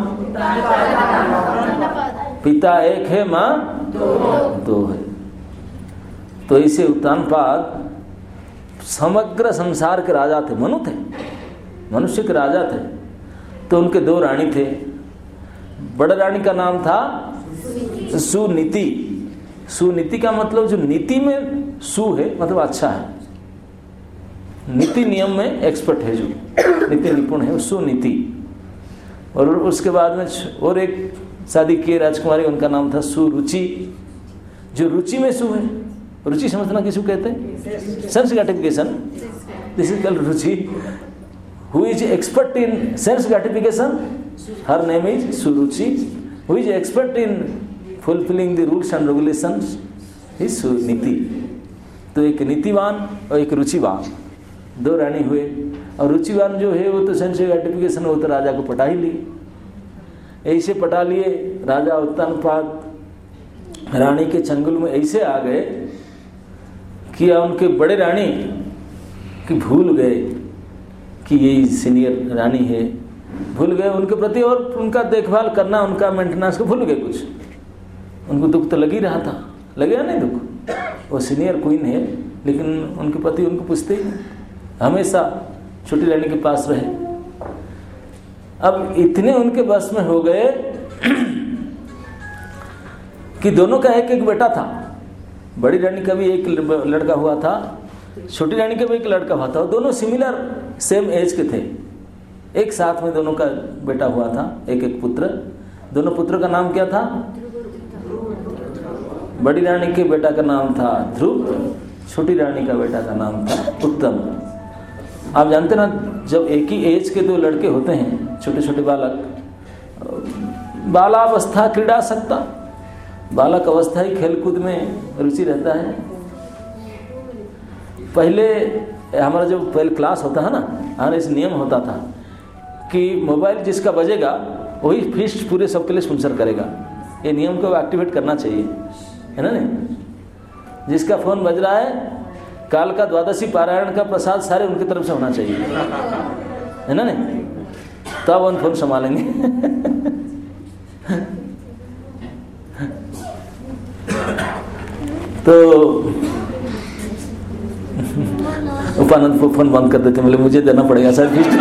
पिता एक है, माँ दो है। तो इसे उत्तानपाद समग्र संसार के राजा थे, मनु थे, मनुष्य के राजा थे। तो उनके दो रानी थे। बड़े रानी का नाम था सुनीति। सुनीति का मतलब जो नीति में सु है मतलब अच्छा है, नीति नियम में एक्सपर्ट है, जो नीति निपुण है, सुनीति। और उसके बाद में और एक शादी की राजकुमारी, उनका नाम था सुरुचि, जो रुचि में सु है। रुचि समझना किसको कहते हैं? Sense gratification, this is called Ruchi. Who is expert in sense gratification, her name is Suruchi. Who is expert in fulfilling the rules and regulations is Suniti. तो एक नीतिवान और एक रुचिवान, दो रानी हुए। और रुचिवान जो है वो तो सेंस ग्रेटिफिकेशन, वो तो राजा को पटा ही लिए। ऐसे पटा लिए राजा उत्तानपाद रानी के चंगुल में ऐसे आ गए कि उनके बड़े रानी कि भूल गए कि ये सीनियर रानी है, भूल गए उनके प्रति और उनका देखभाल करना, उनका मेंटेनेंस को भूल गए। कुछ उनको दुख तो लग ही रहा था, लगेगा नहीं दुख? वो सीनियर क्वीन है, लेकिन उनके पति उनको पूछते ही हमेशा छोटी रानी के पास रहे। अब इतने उनके बस में हो गए कि दोनों का एक एक बेटा था। बड़ी रानी का भी एक लड़का हुआ था, छोटी रानी का भी एक लड़का हुआ था। और दोनों सिमिलर सेम एज के थे, एक साथ में दोनों का बेटा हुआ था, एक एक पुत्र। दोनों पुत्रों का नाम क्या था? बड़ी रानी के बेटा का नाम था ध्रुव, छोटी रानी का बेटा का नाम था उत्तम। आप जानते ना, जब एक ही एज के दो लड़के होते हैं, छोटे छोटे बालक, बालावस्था क्रीड़ा सकता, बालक अवस्था ही खेलकूद में रुचि रहता है। पहले हमारा जो पहले क्लास होता है ना, हमारा इस नियम होता था कि मोबाइल जिसका बजेगा वही फीस्ट पूरे सबके लिए स्पॉन्सर करेगा। ये नियम को एक्टिवेट करना चाहिए, है ना? नहीं, जिसका फोन बज रहा है, काल का द्वादशी पारायण का प्रसाद सारे उनकी तरफ से होना चाहिए, है ना? नहीं तो आप उन फोन संभालेंगे। तो उपानंद फोन बंद कर देते, बोले मुझे देना पड़ेगा सर फीस्ट।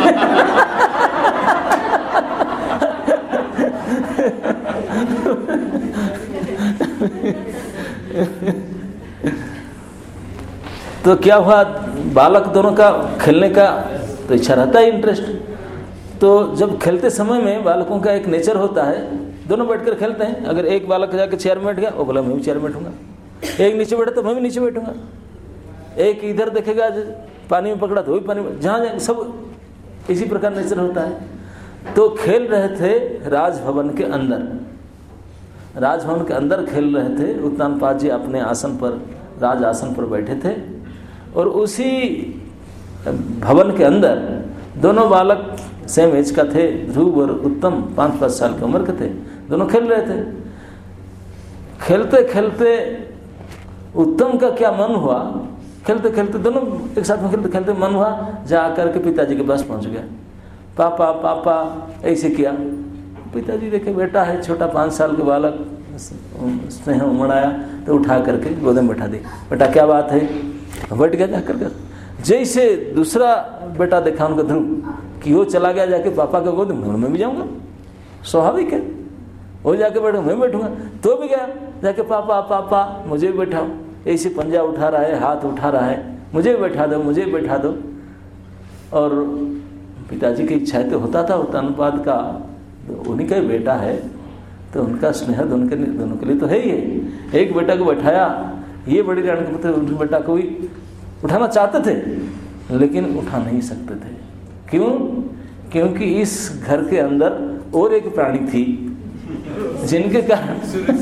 तो क्या हुआ, बालक दोनों का खेलने का तो इच्छा रहता है, इंटरेस्ट। तो जब खेलते समय में बालकों का एक नेचर होता है, दोनों बैठकर खेलते हैं। अगर एक बालक जाकर चेयर में बैठ गया, वो बोला मैं भी चेयर में बैठूंगा। एक नीचे बैठा तो मैं भी नीचे बैठूंगा। एक इधर देखेगा, पानी में पकड़ा तो वही पानी में, जहाँ सब इसी प्रकार नेचर होता है। तो खेल रहे थे राजभवन के अंदर, राजभवन के अंदर खेल रहे थे। उत्तानपाद जी अपने आसन पर, राज आसन पर बैठे थे, और उसी भवन के अंदर दोनों बालक सेम एज का थे, ध्रुव और उत्तम 5-5 साल की उम्र के थे। दोनों खेल रहे थे। खेलते खेलते उत्तम का क्या मन हुआ, खेलते खेलते दोनों एक साथ में खेलते खेलते मन हुआ, जा करके पिताजी के पास पहुंच गया। पापा पापा ऐसे किया। पिताजी देखे बेटा है छोटा 5 साल के बालक, स्नेह उमड़ाया तो उठा करके गोद में बैठा दी। बेटा क्या बात है? बैठ गया जाकर के। जैसे दूसरा बेटा देखा उनका ध्रुव कि वो चला गया जाके पापा के गोद में, मैं भी जाऊंगा, स्वाभाविक है। वो जाके बैठा, मैं बैठूंगा। तो भी गया जाके पापा पापा मुझे भी बैठाओ। ऐसे पंजा उठा रहा है, हाथ उठा रहा है, मुझे भी बैठा दो, मुझे भी बैठा दो। और पिताजी की इच्छा तो होता था, उत्तानपाद का उन्हीं का ही बेटा है, तो उनका स्नेह दोनों के लिए तो है ही है। एक बेटा को बैठाया, ये बड़ी रानी के पुत्र उनके बेटा को भी उठाना चाहते थे, लेकिन उठा नहीं सकते थे। क्यों? क्योंकि इस घर के अंदर और एक प्राणी थी, जिनके कारण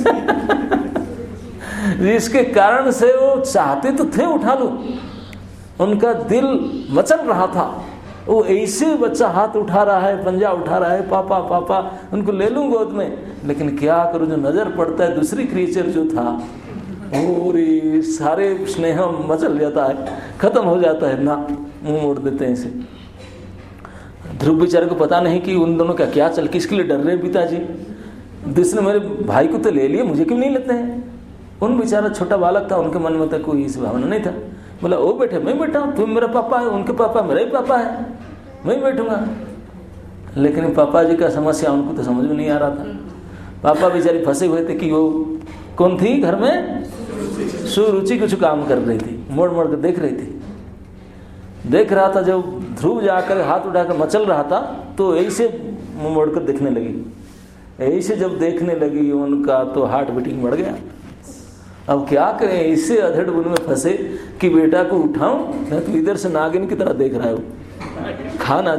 जिसके कारण से वो चाहते तो थे उठा लो, उनका दिल मचल रहा था वो ऐसे बच्चा हाथ उठा रहा है, पंजा उठा रहा है, पापा पापा, उनको ले लूं गोद में, लेकिन क्या करूं, जो नजर पड़ता है दूसरी क्रिएचर जो था, और सारे स्नेह मचल जाता है, खत्म हो जाता है ना, मुंह मोड़ देते हैं इसे। ध्रुव बेचारे को पता नहीं कि उन दोनों का क्या चल, किसके लिए डर रहे हैं पिताजी, दूसरे मेरे भाई को तो ले लिए, मुझे क्यों नहीं लेते हैं। उन बेचारा छोटा बालक था, उनके मन में तो कोई इस भावना नहीं था। बोला ओ बेटे मैं बैठा हूँ, तुम मेरा पापा है, उनके पापा मेरा ही पापा है, मैं बैठूंगा। लेकिन पापा जी का समस्या उनको तो समझ में नहीं आ रहा था। पापा बेचारे फंसे हुए थे कि वो कौन थी घर में, सुरुचि कुछ काम कर रही थी, मोड़ मोड़ कर देख रही थी। देख रहा था, जब ध्रुव जाकर हाथ उठाकर मचल रहा था तो ऐसे मुंह मोड़कर देखने लगी। ऐसे जब देखने लगी उनका तो हार्ट बीटिंग बढ़ गया। अब क्या करें, इससे अधेड़ बुन में फंसे कि बेटा को उठाऊं, नहीं तो इधर से नागिन की तरह देख रहा है, वो खा ना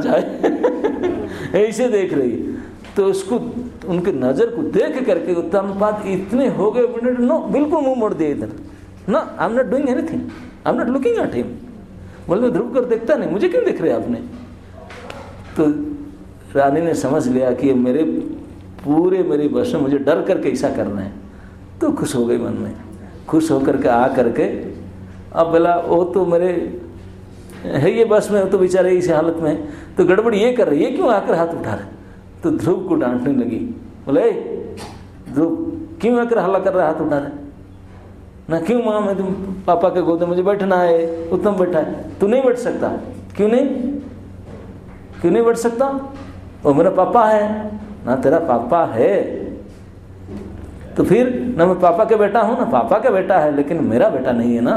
जाए ऐसे देख रही। तो उसको, उनके नजर को देख करके उत्तमपाद इतने हो गए, नो बिल्कुल मुंह मोड़ दिए इधर, ना I am not doing anything, I am not looking at him. बोले ध्रुव कर देखता नहीं, मुझे क्यों देख रहे आपने। तो रानी ने समझ लिया कि मेरे बस में, मुझे डर करके ऐसा करना है। तो खुश हो गई मन में, खुश होकर के आ करके अब बोला वो तो मेरे है ये बस में, तो बेचारे इस हालत में, तो गड़बड़ ये कर रही है, क्यों आकर हाथ उठा रहे। तो ध्रुव को डांटने लगी, बोले ध्रुव क्यों आकर हल्ला कर रहा, हाथ उठा रहे ना, क्यों माँ मैं तुम पापा के गोद में, मुझे बैठना है, उत्तम बैठा है, तू नहीं बैठ सकता, क्यों नहीं बैठ सकता, वो मेरा पापा है ना, तेरा पापा है तो फिर ना मैं पापा के बेटा हूं ना, पापा का बेटा है लेकिन मेरा बेटा नहीं है ना।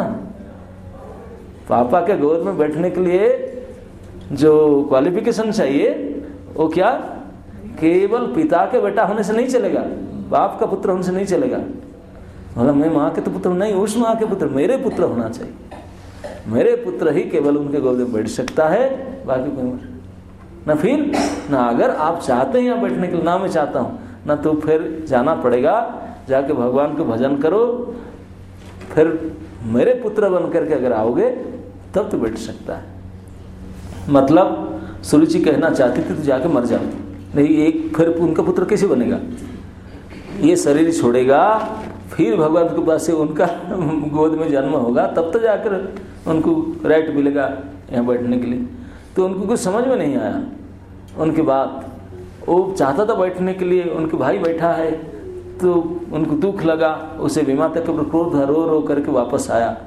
पापा के गोद में बैठने के लिए जो क्वालिफिकेशन चाहिए वो क्या, केवल पिता के बेटा होने से नहीं चलेगा, बाप का पुत्र होने से नहीं चलेगा। मतलब मैं माँ के तो पुत्र नहीं, उस माँ के पुत्र, मेरे पुत्र होना चाहिए। मेरे पुत्र ही केवल उनके गोद में बैठ सकता है, बाकी कोई ना। फिर ना अगर आप चाहते हैं यहाँ बैठने के लिए, ना मैं चाहता हूँ ना, तो फिर जाना पड़ेगा, जाके भगवान को भजन करो, फिर मेरे पुत्र बन करके अगर आओगे तब तो बैठ सकता है। मतलब सुरुचि कहना चाहती थी तो जाके मर जाओ, नहीं एक फिर उनका पुत्र कैसे बनेगा, ये शरीर छोड़ेगा, फिर भगवान के पास से उनका गोद में जन्म होगा, तब तो जाकर उनको राइट मिलेगा यहाँ बैठने के लिए। तो उनको कुछ समझ में नहीं आया उनकी बात। वो चाहता था बैठने के लिए, उनके भाई बैठा है तो उनको दुख लगा, उसे विमाता के ऊपर क्रोध, रो करके वापस आया।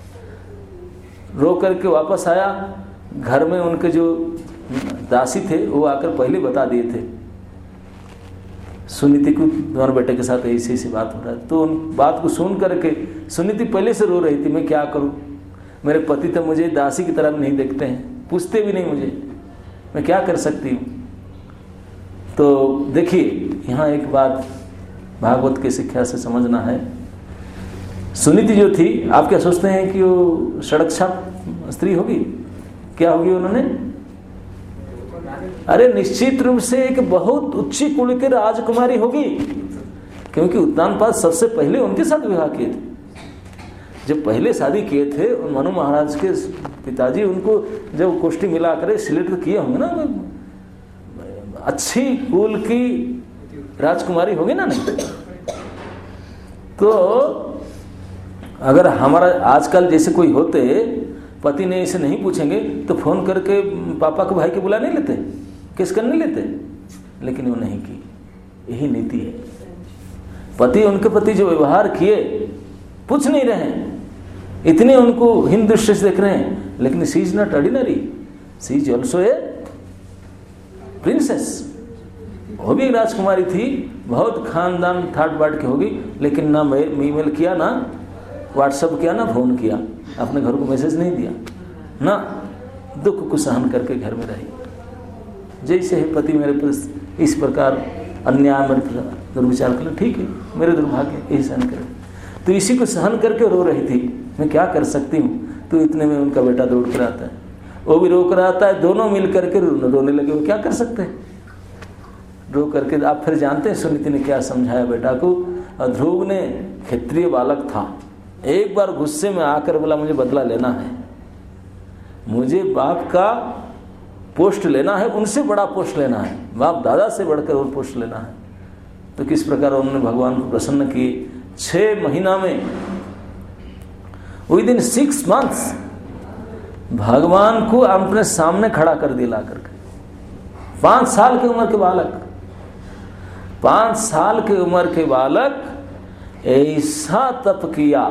रो करके वापस आया, घर में उनके जो दासी थे वो आकर पहले बता दिए थे सुनीति को, तुम्हारे बेटे के साथ ऐसी ऐसी बात हो रहा है। तो उन बात को सुन करके सुनीति पहले से रो रही थी, मैं क्या करूं, मेरे पति तो मुझे दासी की तरफ नहीं देखते हैं, पूछते भी नहीं मुझे, मैं क्या कर सकती हूँ। तो देखिए यहाँ एक बात भागवत की शिक्षा से समझना है। सुनीति जो थी, आप क्या सोचते हैं कि वो सड़क छाप स्त्री होगी, क्या होगी उन्होंने, अरे निश्चित रूप से एक बहुत उच्च कुल की राजकुमारी होगी, क्योंकि उत्तानपाद सबसे पहले उनके साथ विवाह किए थे। जब पहले शादी किए थे मनु महाराज के पिताजी, उनको जब कुष्ठी मिला कर सिलेक्ट किए होंगे ना, अच्छी कुल की राजकुमारी होगी ना। नहीं तो अगर हमारा आजकल जैसे कोई होते, पति ने इसे नहीं पूछेंगे तो फोन करके पापा को भाई के बुला नहीं लेते, किस करने लेते, लेकिन वो नहीं की। यही नीति है। पति उनके प्रति जो व्यवहार किए, पूछ नहीं रहे हैं, इतने उनको हीन दृष्टि से देख रहे हैं, लेकिन she is not ordinary, she is also a princess. वो भी राजकुमारी थी, बहुत खानदान थाट बाट की होगी, लेकिन ना ईमेल किया, ना व्हाट्सएप किया, ना फोन किया, अपने घर को मैसेज नहीं दिया, ना दुख को सहन करके घर में रही। जैसे है पति मेरे पर इस प्रकार अन्याय, मेरे पर दुर्विचार कर, ठीक है, मेरे दुर्भाग्य, यही सहन करे। तो इसी को सहन करके रो रही थी, मैं क्या कर सकती हूँ। तो इतने में उनका बेटा दौड़ कर आता है, वो भी रो कर आता है, दोनों मिल करके रोने लगे। वो क्या कर सकते हैं, रो करके। आप फिर जानते हैं सुनीति ने क्या समझाया बेटा को। और ध्रुव ने, क्षत्रिय बालक था, एक बार गुस्से में आकर बोला मुझे बदला लेना है, मुझे बाप का पोस्ट लेना है, उनसे बड़ा पोस्ट लेना है, बाप दादा से बढ़कर और पोस्ट लेना है। तो किस प्रकार उन्होंने भगवान को प्रसन्न किए। 6 महीना में, विदिन 6 months भगवान को अपने सामने खड़ा कर दिया ला करके। 5 साल की उम्र के बालक, 5 साल की उम्र के बालक ऐसा तप किया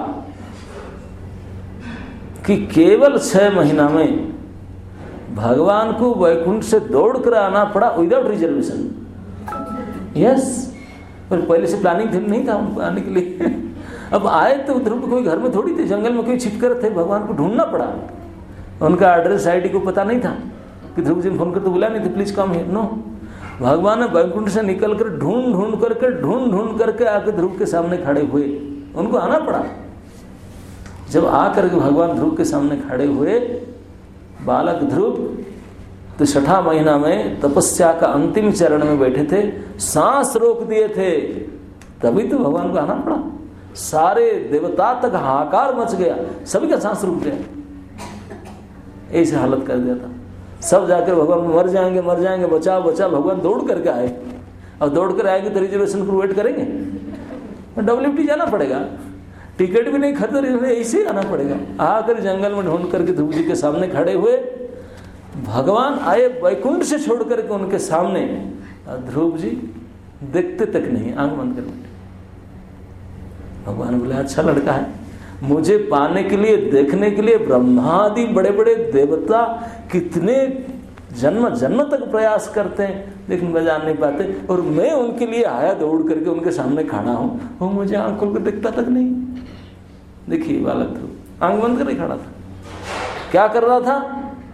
कि केवल 6 महीना में भगवान को वैकुंठ से दौड़ कर आना पड़ा विदाउट रिजर्वेशन। यस, पर पहले से प्लानिंग नहीं था उनको आने के लिए। अब आए तो ध्रुव कोई घर में थोड़ी थे, जंगल में कोई छिपकर थे, भगवान को ढूंढना पड़ा। उनका एड्रेस आईडी को पता नहीं था कि ध्रुव जी ने फोन कर तो बुला नहीं थे, प्लीज कम हियर। नो, भगवान ने वैकुंठ से निकल कर ढूंढ करके आके ध्रुव के सामने खड़े हुए। उनको आना पड़ा। जब आकर के भगवान ध्रुव के सामने खड़े हुए, बालक ध्रुव तो 6ठा महीना में तपस्या का अंतिम चरण में बैठे थे, सांस रोक दिए थे, तभी तो भगवान को आना पड़ा। सारे देवता तक हाहाकार मच गया, सभी का सांस रुक गया, ऐसी हालत कर दिया था। सब जाकर भगवान मर जाएंगे बचाओ बचाओ, भगवान दौड़ करके आए। अब दौड़ कर आएंगे तो रिजर्वेशन पर वेट करेंगे, WFT जाना पड़ेगा, टिकट भी नहीं खरीद, ऐसे ही आना पड़ेगा। आकर जंगल में ढूंढ करके ध्रुव जी के सामने खड़े हुए, भगवान आए वैकुंठ से छोड़ करके उनके सामने। ध्रुव जी देखते तक नहीं, आंख बंद कर बैठे। भगवान बोले अच्छा लड़का है, मुझे पाने के लिए, देखने के लिए ब्रह्मादि बड़े बड़े देवता कितने जन्म जन्म तक प्रयास करते हैं, लेकिन मैं जान नहीं पाते, और मैं उनके लिए आया दौड़ करके उनके सामने खड़ा हूं, वो मुझे आंख खोल कर देखता तक नहीं। देखिए बालक ध्रुव आंख बंद कर खड़ा था, क्या कर रहा था?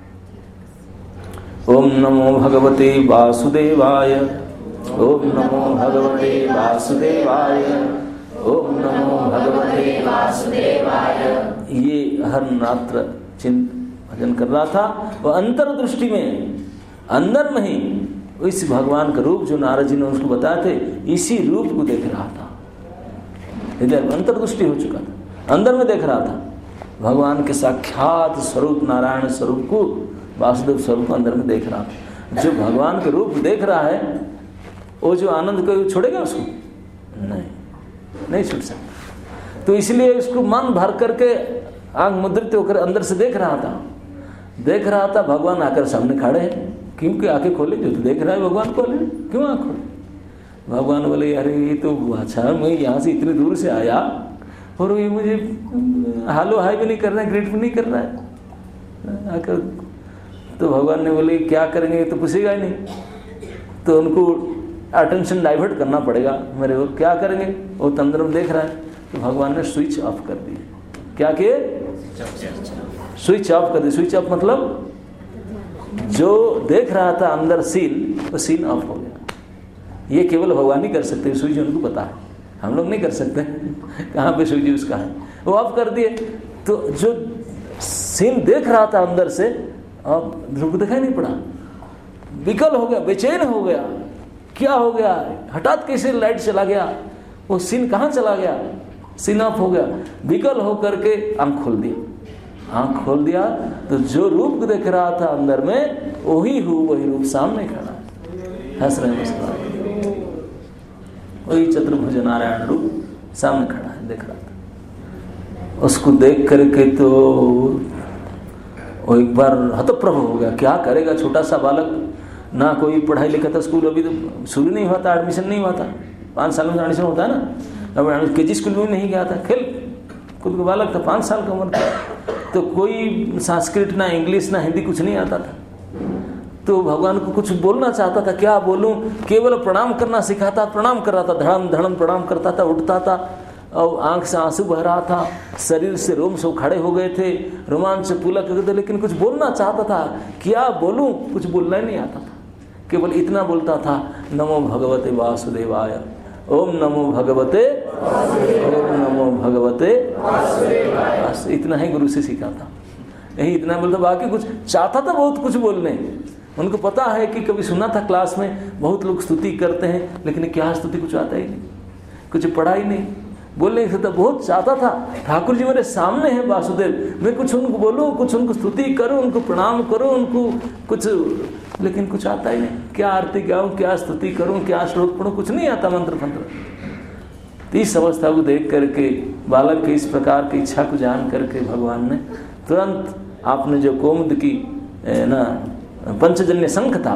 ओम नमो भगवते वासुदेवाय, ओम नमो भगवते वासुदेवाय, ओम नमो भगवते वासुदेवाय। ये हर रात्र भजन कर रहा था। वह अंतर्दृष्टि में, अंदर में ही इस भगवान का रूप जो नारद जी ने उसको बताए थे, इसी रूप को देख रहा था। इधर अंतर्दृष्टि हो चुका था, अंदर में देख रहा था भगवान के साक्षात स्वरूप, नारायण स्वरूप को, वासुदेव स्वरूप को अंदर में देख रहा था। जो भगवान के रूप देख रहा है, वो जो आनंद को छोड़ेगा उसको? नहीं छूट सकता। तो इसलिए इसको मन भर करके आंख मुद्रित होकर अंदर से देख रहा था। भगवान आकर सामने खड़े हैं, क्योंकि आंखें खोले, जो तो देख रहा है भगवान खोले, क्यों आंख खोले? भगवान बोले अरे ये तो अच्छा, मैं यहाँ से इतनी दूर से आया और ये मुझे हालो हाई भी नहीं कर रहा है, ग्रीट भी नहीं कर रहा है आकर। तो भगवान ने बोले क्या करेंगे, तो पूछेगा ही नहीं, तो उनको अटेंशन डाइवर्ट करना पड़ेगा मेरे को, क्या करेंगे? वो तंत्र में देख रहा है। तो भगवान ने स्विच ऑफ कर दिया। क्या किए? स्विच ऑफ कर दिया। स्विच ऑफ मतलब जो देख रहा था अंदर सीन, वो सीन ऑफ हो गया। ये केवल भगवान ही कर सकते हैं, स्विच उनको पता है, हम लोग नहीं कर सकते। कहाँ पे स्विच उसका है, वो ऑफ कर दिए। तो जो सीन देख रहा था अंदर से, अब ध्रुव को दिखाई नहीं पड़ा, विकल हो गया, बेचैन हो गया, क्या हो गया, हठात कैसे लाइट चला गया, वो सीन कहाँ चला गया, सीन ऑफ हो गया। विकल हो करके आंख खोल दिया, तो जो रूप देख रहा था अंदर में, वही रूप सामने खड़ा, हंस रहे मुस्कुरा, वही चतुर्भुज नारायण रूप सामने खड़ा है, देख रहा था। उसको देख करके तो वो एक बार हतप्रभ हो गया, क्या करेगा छोटा सा बालक, ना कोई पढ़ाई लिखा था, स्कूल अभी तो शुरू नहीं हुआ था, एडमिशन नहीं हुआ था, 5 साल में एडमिशन होता है ना, अब केजी स्कूल में नहीं गया था, खेल खुद का बालक था, 5 साल का उम्र था, तो कोई संस्कृत ना इंग्लिश ना हिंदी कुछ नहीं आता था। तो भगवान को कुछ बोलना चाहता था, क्या बोलूं, केवल प्रणाम करना सिखाता, प्रणाम कर रहा था, धड़म धड़म प्रणाम करता था, उठता था, और आंख से आंसू बह रहा था, शरीर से रोम सब खड़े हो गए थे, रोमांच से पुलक गए थे, लेकिन कुछ बोलना चाहता था, क्या बोलूं, कुछ बोलना ही नहीं आता था, केवल इतना बोलता था, नमो भगवते वासुदेवाय, ओम नमो भगवते, ओम नमो भगवते, इतना ही गुरु से सीखा था, यही इतना बोलता, बाकी कुछ चाहता था बहुत कुछ बोलने। उनको पता है कि कभी सुना था क्लास में बहुत लोग स्तुति करते हैं, लेकिन क्या स्तुति कुछ आता ही नहीं, कुछ पढ़ा ही नहीं, बोलने से तो बहुत चाहता था, ठाकुर जी मेरे सामने हैं वासुदेव, मैं कुछ उनको बोलूं, कुछ उनको स्तुति करूं, उनको प्रणाम करूं, उनको कुछ, लेकिन कुछ आता ही नहीं। क्या आरती गाऊं, क्या स्तुति करूं, क्या श्लोक पढ़ूं, कुछ नहीं आता, मंत्र फंत्र। तो इस अवस्था को देख करके, बालक के इस प्रकार की इच्छा को जान करके भगवान ने तुरंत आपने जो कोमुद की ना पंचजन्य शंख था,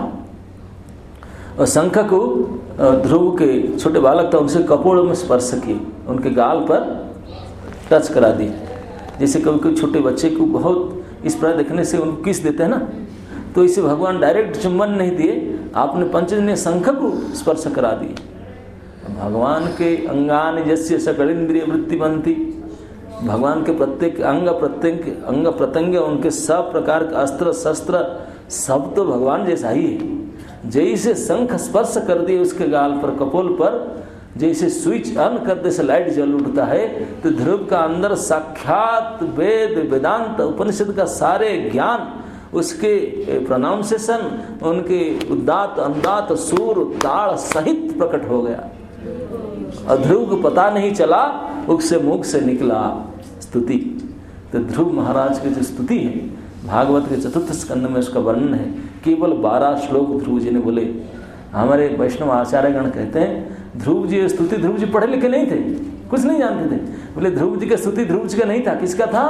और शंख को ध्रुव के छोटे बालक था उनसे कपोड़ में स्पर्श किए, उनके गाल पर टच करा दिए। जैसे कभी कोई छोटे बच्चे को बहुत इस प्रकार देखने से उनको किस देते हैं ना, तो इसे भगवान डायरेक्ट चुंबन नहीं दिए, आपने पंचजन्य शंख को स्पर्श करा दिए। भगवान के अंगान जस्य सकल इंद्रिय वृत्ति बनती, भगवान के प्रत्येक अंग प्रत्यंग उनके सब प्रकार के अस्त्र शस्त्र सब तो भगवान जैसा ही है। जैसे शंख स्पर्श कर दिए उसके गाल पर, कपोल पर, जैसे स्विच ऑन करने से लाइट जल उठता है, तो ध्रुव का अंदर साक्षात वेद वेदांत उपनिषद का सारे ज्ञान, उसके प्रोनाउंसिएशन, उनके उदात अनुदात सूर ताड़ सहित प्रकट हो गया। और ध्रुव को पता नहीं चला, उससे मुख से निकला स्तुति। तो ध्रुव महाराज की जो स्तुति है, भागवत के 4th स्कंद में उसका वर्णन है। केवल 12 श्लोक ध्रुव जी ने बोले। हमारे वैष्णव आचार्यगण कहते हैं ध्रुव जी स्तुति, ध्रुव जी पढ़े लिखे नहीं थे, कुछ नहीं जानते थे। बोले ध्रुव जी की स्तुति ध्रुव जी का नहीं था, किसका था?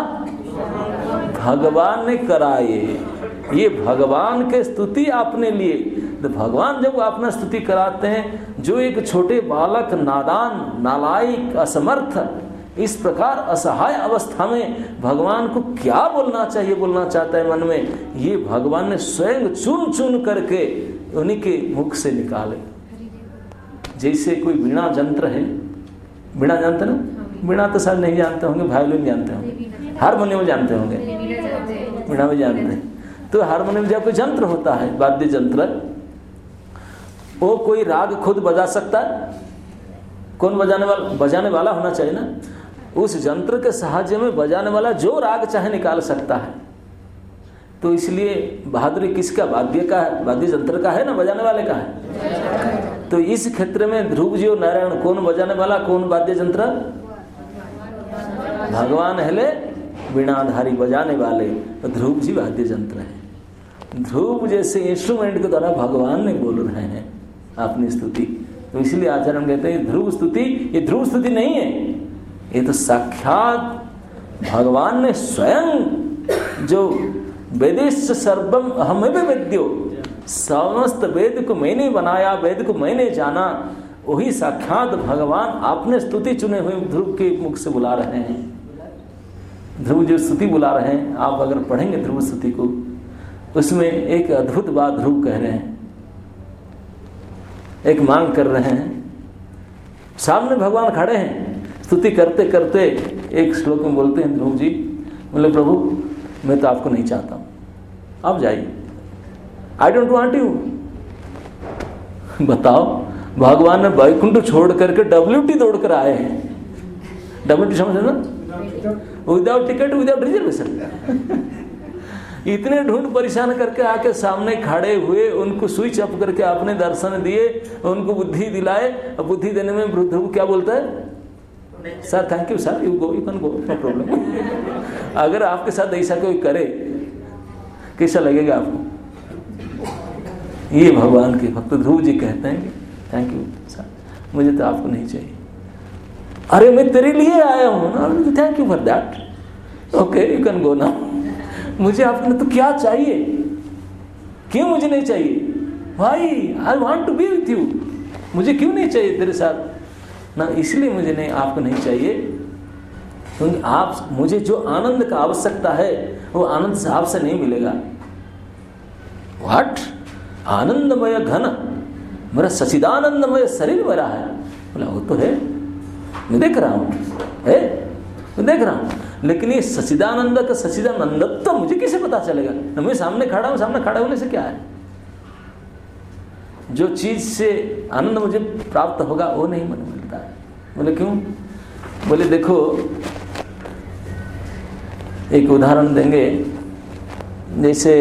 भगवान ने कराए। ये भगवान के स्तुति आपने लिए। तो भगवान जब आपने स्तुति कराते हैं, जो एक छोटे बालक नादान नालायक असमर्थ इस प्रकार असहाय अवस्था में भगवान को क्या बोलना चाहिए, बोलना चाहता है मन में, ये भगवान ने स्वयं चुन चुन करके उन्हीं के मुख से निकाले। जैसे कोई वीणा यंत्र है, वीणा जानते ना? वीणा तो शायद नहीं जानते होंगे, वायोलिन जानते होंगे, हारमोनियम जानते होंगे, वीणा भी जानते हैं। तो हारमोनियम जब कोई यंत्र होता है, वाद्य यंत्र, वो कोई राग खुद बजा सकता है? कौन बजाने वाला होना चाहिए ना। उस यंत्र के सहायता में बजाने वाला जो राग चाहे निकाल सकता है। तो इसलिए बहादुरी किसका? वाद्य का है, वाद्य यंत्र का है ना, बजाने वाले का है। तो इस क्षेत्र में ध्रुव जी और नारायण, कौन बजाने वाला, कौन वाद्य यंत्र? भगवान हेले वीणाधारी बजाने वाले, तो ध्रुव जी वाद्य यंत्र है। ध्रुव जैसे इंस्ट्रूमेंट के द्वारा भगवान ने बोल रहे हैं अपनी स्तुति। तो इसलिए आचार्य हम कहते हैं ध्रुव स्तुति, ये ध्रुव स्तुति नहीं है, ये तो साक्षात भगवान ने स्वयं, जो वेदेश सर्वम अहमेव वेद्यो, समस्त वेद को मैंने बनाया, वेद को मैंने जाना, वही साक्षात भगवान आपने स्तुति चुने हुए ध्रुव के मुख से बुला रहे हैं। ध्रुव जो स्तुति बुला रहे हैं, आप अगर पढ़ेंगे ध्रुव स्तुति को, उसमें एक अद्भुत बात ध्रुव कह रहे हैं, एक मांग कर रहे हैं। सामने भगवान खड़े हैं, स्तुति करते करते एक श्लोक में बोलते हैं ध्रुव जी, बोले प्रभु मैं तो आपको नहीं चाहता हूं, आप जाइए, आई डोंट वांट यू। बताओ, भगवान ने वैकुंठ छोड़ करके WT दौड़ कर आए हैं। WT समझे ना? Without ticket, without reservation. इतने ढूंढ परेशान करके आके सामने खड़े हुए, उनको स्विच अप करके आपने दर्शन दिए, उनको बुद्धि दिलाए। और बुद्धि देने में ध्रुव क्या बोलता है? Sir thank you sir, you go, you can go, no problem. अगर आपके साथ ऐसा कोई करे, कैसा लगेगा आपको? ये भगवान के भक्त ध्रुव जी कहते हैं थैंक यू सर, मुझे तो आपको नहीं चाहिए। अरे मैं तेरे लिए आया हूं ना, thank you for that, okay you can go now. मुझे आपने तो क्या चाहिए? क्यों मुझे नहीं चाहिए? भाई I want to be with you, मुझे क्यों नहीं चाहिए तेरे साथ ना? इसलिए मुझे नहीं, आपको नहीं चाहिए, क्योंकि आप, मुझे जो आनंद का आवश्यकता है वो आनंद से आपसे नहीं मिलेगा। व्हाट? आनंदमय घन, मेरा सचिदानंदमय शरीर मेरा है। बोला वो तो है, मैं देख रहा हूं, है मैं देख रहा हूं, लेकिन ये सचिदानंद का सचिदानंदत्व मुझे कैसे पता चलेगा? ना मैं सामने खड़ा हूं, सामने खड़ा होने से क्या है? जो चीज से आनंद मुझे प्राप्त होगा वो नहीं मन मिलता है। बोले क्यों? बोले देखो, एक उदाहरण देंगे, जैसे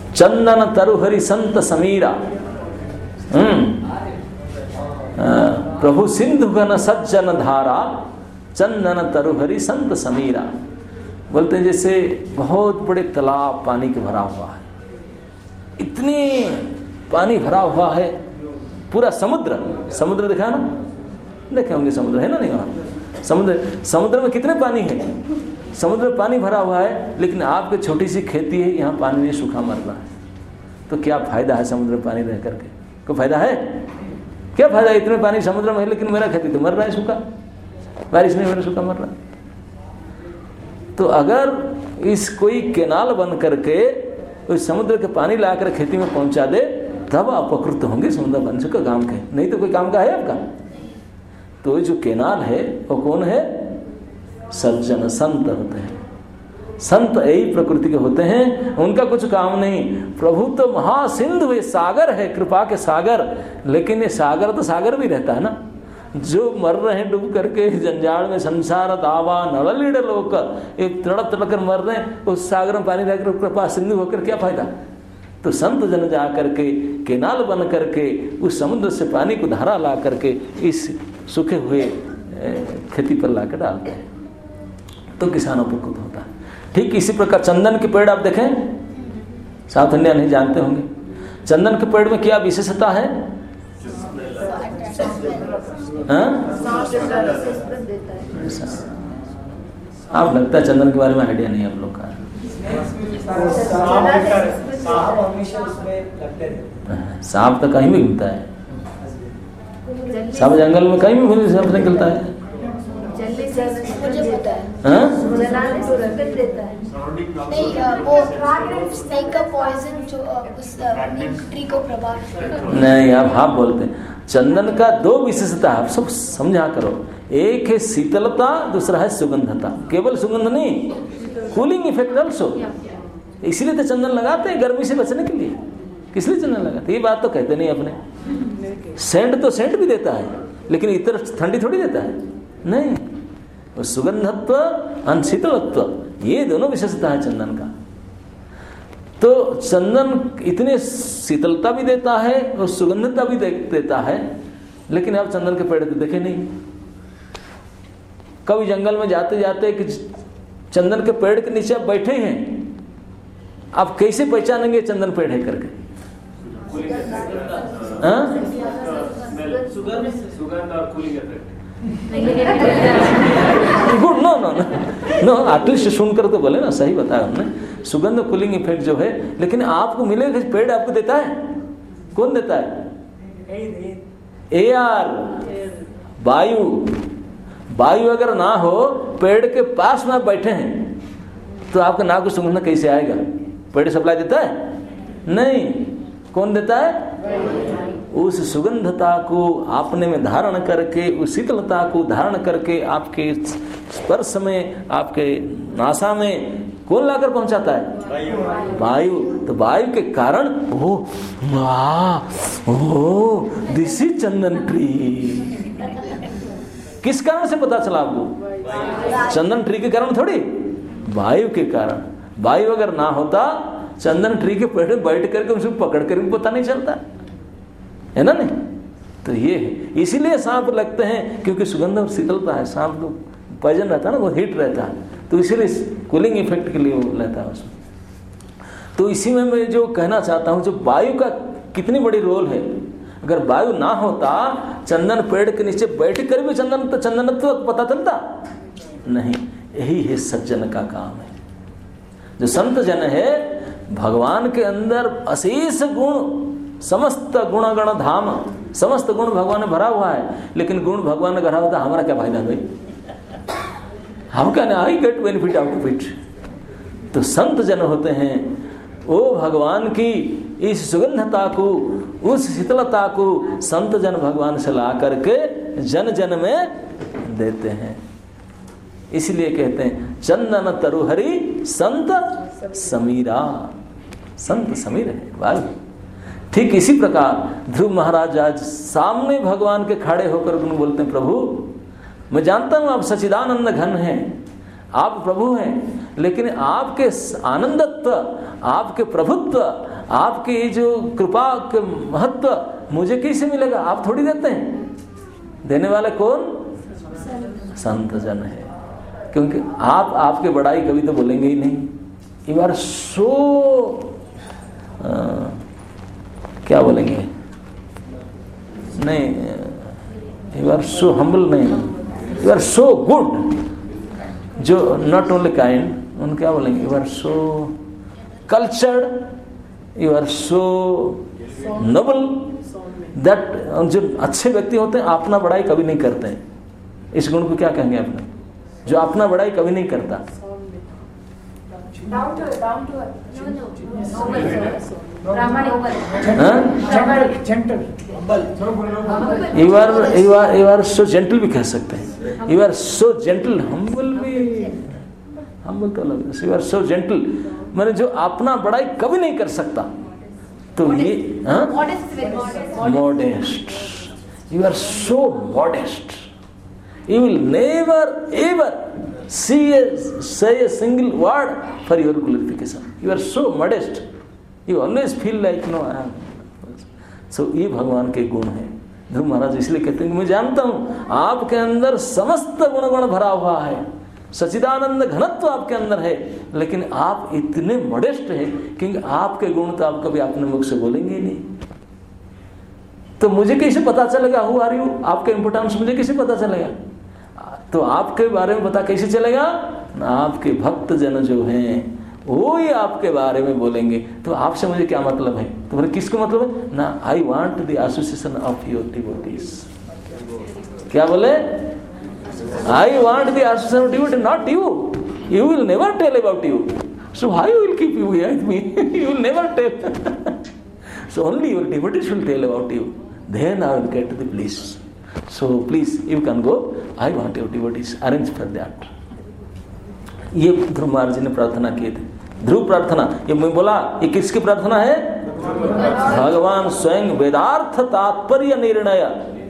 चंदन तरुहरि संत समीरा, प्रभु सिंधु घन सज्जन धारा, चंदन तरुहरि संत समीरा। बोलते हैं जैसे बहुत बड़े तालाब पानी के भरा हुआ है, इतने पानी भरा हुआ है, पूरा समुद्र दिखा ना, देखे होंगे समुद्र है ना, नहीं वहां समुद्र में कितने पानी है, समुद्र में पानी भरा हुआ है, लेकिन आपकी छोटी सी खेती है, यहाँ पानी नहीं, सूखा मर रहा है। तो क्या फायदा है समुद्र में पानी रह करके? कोई फायदा है? क्या फायदा है? इतने पानी समुद्र में है लेकिन मेरा खेती तो मर रहा है, सूखा, बारिश नहीं हो रहा, सूखा मर रहा है। तो अगर इस कोई केनाल बन करके उस समुद्र के पानी लाकर खेती में पहुंचा दे, तब आप उपकृत होंगे समुद्र वंश का काम के, नहीं तो कोई काम का है आपका। तो जो केनाल है वो कौन है? सज्जन, संत होते हैं। संत यही प्रकृति के होते हैं, उनका कुछ काम नहीं। प्रभु तो महासिंधु, वे सागर है, कृपा के सागर, लेकिन ये सागर तो सागर भी रहता है ना। जो मर रहे हैं डूब करके जंजाल में, संसार दावा नड़लीड लोक, एक तड़प तड़प कर मर रहे हैं, उस सागर में पानी रहकर कृपा सिंधु होकर क्या फायदा? तो संत जन जा करके केनाल बन करके उस समुद्र से पानी को धारा ला करके इस सूखे हुए खेती पर लाकर डालते हैं, तो किसानों पर खुद होता है। ठीक इसी प्रकार चंदन के पेड़ आप देखें, साउथ इंडिया नहीं जानते होंगे, चंदन के पेड़ में क्या विशेषता है? आप लगता है चंदन के बारे में आइडिया नहीं आप लोग का। सांप तो कहीं भी घूमता है, सांप जंगल में कहीं भी सांप निकलता है। मुझे पता है, जलाने से सुगंध देता है। नहीं, वो स्नेक का पॉइजन जो उस ट्री को प्रभावित नहीं, आप हाँ बोलते हैं। चंदन का दो विशेषता है, आप सब समझा करो। एक है शीतलता, दूसरा है सुगंधता। केवल सुगंध नहीं, कूलिंग इफेक्ट ऑल्सो। इसीलिए तो चंदन लगाते हैं, गर्मी से बचने के लिए। किस लिए चंदन लगाते? ये बात तो कहते नहीं अपने। सेंट तो सेंट भी देता है, लेकिन इतर ठंडी थोड़ी देता है, नहीं। सुगंधत्व और शीतलत्व, ये दोनों विशेषता है चंदन का। तो चंदन इतने शीतलता भी देता है और सुगंधता भी देता है, लेकिन आप चंदन के पेड़ तो देखे नहीं। कभी जंगल में जाते जाते कि चंदन के पेड़ के नीचे आप बैठे हैं, आप कैसे पहचानेंगे चंदन पेड़ है करके? सुगंध और cooling effect. Good, no at least सुनकर तो बोले ना, सही बताया हमने। सुगंध कूलिंग इफेक्ट जो है, लेकिन आपको मिलेगा, पेड़ आपको देता है। कौन देता है? एयर, वायु अगर ना हो, पेड़ के पास में आप बैठे हैं, तो आपका नाक को सुगंध कैसे आएगा? पेड़ सप्लाई देता है? नहीं। कौन देता है? उस सुगंधता को आपने में धारण करके, उस शीतलता को धारण करके आपके स्पर्श में, आपके नासा में कौन लाकर पहुंचाता है? वायु। तो वायु के कारण दिस इज चंदन ट्री। किस कारण से पता चला आपको? चंदन ट्री के कारण थोड़ी, वायु के कारण। वायु अगर ना होता, चंदन ट्री के पेड़ बैठ करके उसको पकड़ कर भी पता नहीं चलता है ना। नहीं तो ये है, इसीलिए सांप लगते हैं, क्योंकि सुगंध और शीतलता है। सांप तो पॉइजन रहता है ना, वो हीट रहता है, तो इसीलिए कूलिंग इफेक्ट के लिए वो रहता है उसमें। तो इसी में मैं जो कहना चाहता हूँ, जो वायु का कितनी बड़ी रोल है। अगर वायु ना होता, चंदन पेड़ के नीचे बैठ कर भी चंदनत्व पता चलता नहीं। यही है सज्जन का काम है। जो संत जन है, भगवान के अंदर अशेष गुण, समस्त गुण गण धाम, समस्त गुण भगवान ने भरा हुआ है, लेकिन गुण भगवान ने भरा होता, हमारा क्या फायदा भाई? हम क्या ना, I get benefit out of it. तो संत जन होते हैं, वो भगवान की इस सुगंधता को, उस शीतलता को संत जन भगवान से ला करके जन जन में देते हैं। इसलिए कहते हैं चंदन तरुहरि संत समीरा। संत समीर है वायु। ठीक इसी प्रकार ध्रुव महाराज आज सामने भगवान के खड़े होकर उन्हें बोलते हैं, प्रभु मैं जानता हूं आप सच्चिदानंद घन हैं, आप प्रभु हैं, लेकिन आपके आनंदत्व, आपके प्रभुत्व, आपके जो कृपा के महत्व मुझे कैसे मिलेगा? आप थोड़ी देते हैं। देने वाले कौन? संत जन है। क्योंकि आप आपके बड़ाई कभी तो बोलेंगे ही नहीं। यू आर सो क्या बोलेंगे, नहीं, यू आर सो हम्बल नहीं, यू आर सो गुड, जो नॉट ओनली काइंड, उन क्या बोलेंगे, you are so cultured, you are so noble, that. जो अच्छे व्यक्ति होते हैं अपना बड़ाई कभी नहीं करते हैं। इस गुण को क्या कहेंगे अपने? जो अपना बड़ाई कभी नहीं करता। यू आर सो जेंटल भी कह सकते हैं। You are so gentle, humble भी, हम्बल तो अलग। यू आर सो जेंटल मैंने जो अपना बड़ाई कभी नहीं कर सकता, तो ये modest, you are so modest, you will never ever say a single word for your glorification. You are so modest. You always feel like no, I am. So ये भगवान के गुण हैं। ध्रुव महाराज इसलिए कहते हैं कि मैं जानता हूँ आपके अंदर समस्त गुण भरा हुआ है, सच्चिदानंद घनत्व आपके अंदर है, लेकिन आप इतने मॉडेस्ट हैं कि आपके गुण तो आप कभी अपने मुख से बोलेंगे ही नहीं। तो मुझे कैसे पता चलेगा हु आर यू? आपका इंपोर्टेंस मुझे कैसे पता चलेगा? तो आपके बारे में पता कैसे चलेगा? आपके भक्त जन जो हैं वो ही आपके बारे में बोलेंगे। तो आपसे मुझे क्या मतलब है? तो फिर किसको मतलब है ना? I want the association of your devotees. क्या बोले? I want the association of devotee, not you. You will never tell about you, so how you will keep you here with me? You will never tell. So only your devotees will tell about you, then I will get the bliss. So please, you can go. I want your devotees. Arrange for that. ये ध्रुव महाराज जी ने प्रार्थना किए थे। ध्रुव प्रार्थना, ये मैं बोला, ये किसकी प्रार्थना है? भगवान स्वयं वेदार्थ तात्पर्य निर्णय।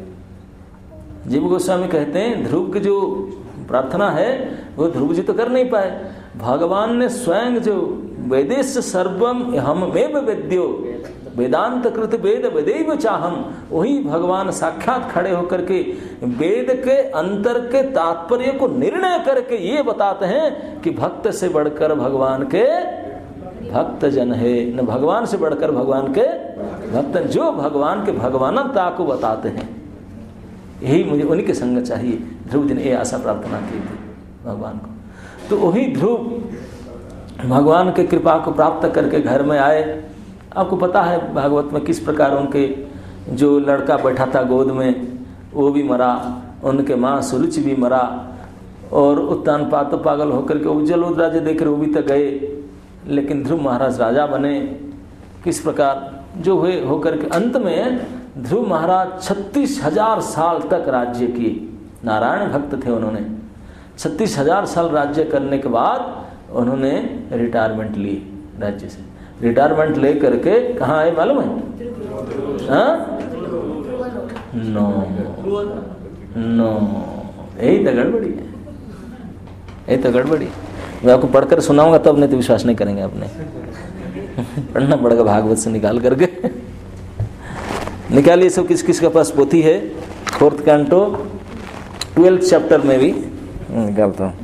जीव गोस्वामी कहते हैं ध्रुव की जो प्रार्थना है वो ध्रुव जी तो कर नहीं पाए, भगवान ने स्वयं जो वेदेश सर्वम हमेव वेद्यो वेदांत कृत वेद वेदैव चाहम, वही भगवान साक्षात खड़े होकर के वेद के अंतर के तात्पर्य को निर्णय करके ये बताते हैं कि भक्त से बढ़कर भगवान के भक्त जन है, न भगवान से बढ़कर भगवान के भक्त, जो भगवान के भगवानता को बताते हैं। यही मुझे उन्हीं के संग चाहिए। ध्रुव जी ने ये आशा प्रार्थना की थी भगवान को। तो वही ध्रुव भगवान के कृपा को प्राप्त करके घर में आए। आपको पता है भागवत में किस प्रकार उनके जो लड़का बैठा था गोद में वो भी मरा, उनके माँ सुरुचि भी मरा, और उत्तानपाद तो पागल होकर के उज्जवल राजे देख रहे वो भी तो गए, लेकिन ध्रुव महाराज राजा बने। किस प्रकार जो हुए होकर के अंत में ध्रुव महाराज 36,000 साल तक राज्य किए। नारायण भक्त थे उन्होंने। 36,000 साल राज्य करने के बाद उन्होंने रिटायरमेंट ली राज्य से। रिटायरमेंट ले करके कहाँ आए मालूम है? नो, यही तो गड़बड़ी है, यही तो गड़बड़ी। मैं आपको पढ़कर सुनाऊंगा तब, नहीं तो विश्वास नहीं करेंगे आपने। पढ़ना पड़ेगा भागवत से निकाल करके। निकालिए सब किस किस के पास पोथी है। 4th कैंटो 12th चैप्टर में भी निकालता हूँ।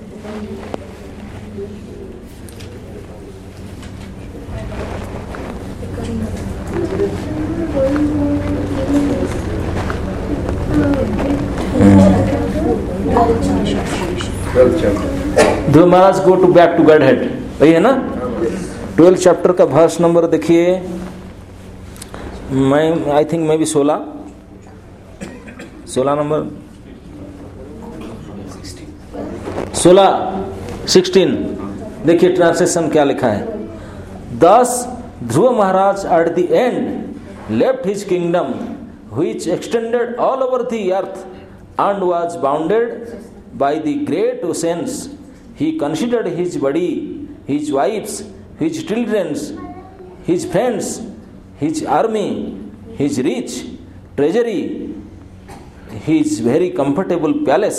Dhruv Maharaj go to back to Godhead, वही है ना। 12th चैप्टर का वर्स नंबर देखिए। मैं आई थिंक मैं भी 16 नंबर 16 देखिए ट्रांसलेशन क्या लिखा है। Thus Dhruv Maharaj at the end left his kingdom which extended all over the earth and was bounded by the great oceans. He considered his body, his wives, his children, his friends, his army, his rich treasury, his very comfortable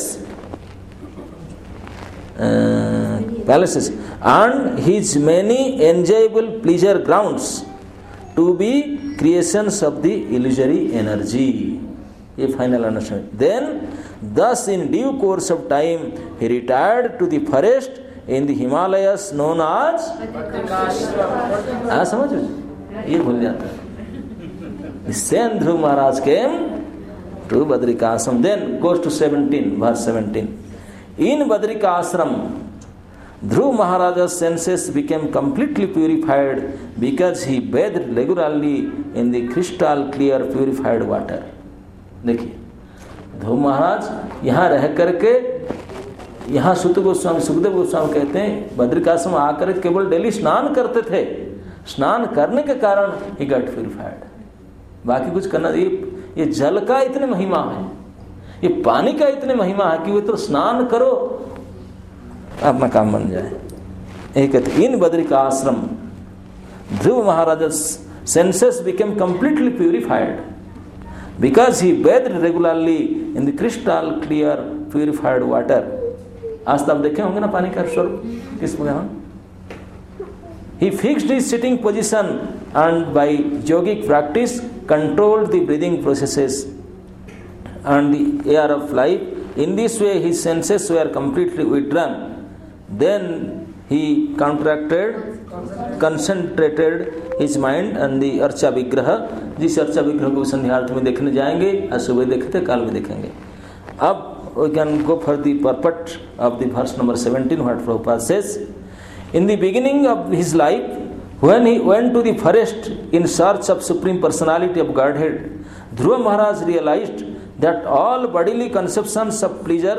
palaces, and his many enjoyable pleasure grounds to be creations of the illusory energy. ये final understanding. Then thus in due course of time he retired to the forest in the Himalayas known as समझ ये भूल जाता है. Then Dhruv Maharaj came to Badrika Ashram. Then goes to 17, verse 17. In Badrika Ashram, Dhruv Maharaj's senses became completely purified because he bathed regularly in the crystal clear purified water. देखिए, ध्रुव महाराज यहाँ रह करके, यहाँ सुत गोस्वामी सुखदेव गोस्वामी कहते हैं बद्रिकाश्रम आकर केवल डेली स्नान करते थे. स्नान करने के कारण ही गॉट प्यूरिफाइड. बाकी कुछ करना, ये जल का इतने महिमा है, ये पानी का इतने महिमा है कि वो तो स्नान करो अपना काम बन जाए. एक in Badrikashram Dhruv Maharaj senses became completely purified because he bathed regularly in the crystal clear purified water. आज तक देखे होंगे ना पानी का स्वरूप किस प्रकार. He fixed his sitting position and by yogic practice controlled the breathing processes and the air of life. In this way his senses were completely withdrawn. Then he concentrated his mind on the अर्चा विग्रह. जिस अर्चा विग्रह को संध्यार्थ में देखने जाएंगे, आज सुबह देखे थे, काल में देखेंगे. अब we can go for the purport of the verse number 17 what Prabhupada says. In the beginning of his life, when he went to the forest in search of Supreme Personality of Godhead, Dhruva Maharaj realized that all bodily conceptions of pleasure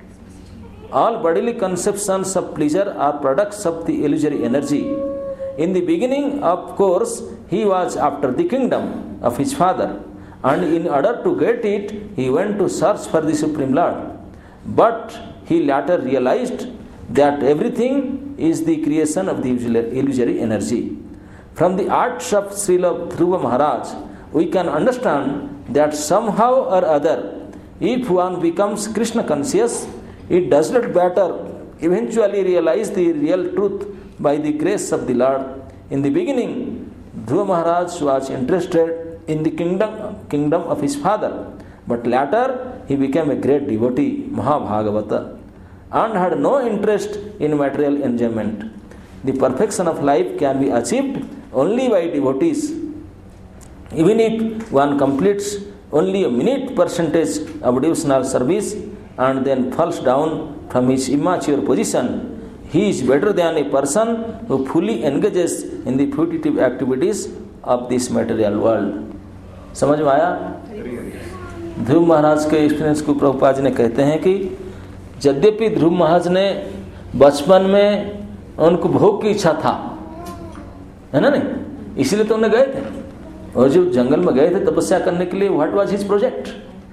are products of the illusory energy. In the beginning, of course, he was after the kingdom of his father, and in order to get it, he went to search for the Supreme Lord. But he later realized that everything is the creation of the illusory energy. From the acts of Srila Dhruva Maharaj, we can understand that somehow or other, if one becomes Krishna conscious, it does not matter, eventually realize the real truth by the grace of the Lord. In the beginning, Dhruva Maharaj was interested in the kingdom of his father, but later he became a great devotee, Mahabhagavata, and had no interest in material enjoyment. The perfection of life can be achieved only by devotees. Even if one completes only a minute percentage of devotional service and then falls down from his immature position, he is better than a person who fully engages in the fruitive activities of this material world. समझ में आया? ध्रुव महाराज के experience को प्रभुपाद जी ने कहते हैं कि यद्यपि ध्रुव महाराज ने बचपन में उनको भोग की इच्छा था, है ना, नहीं, इसीलिए तो उन्हें गए थे. और जो जंगल में गए थे तपस्या करने के लिए, what was his project?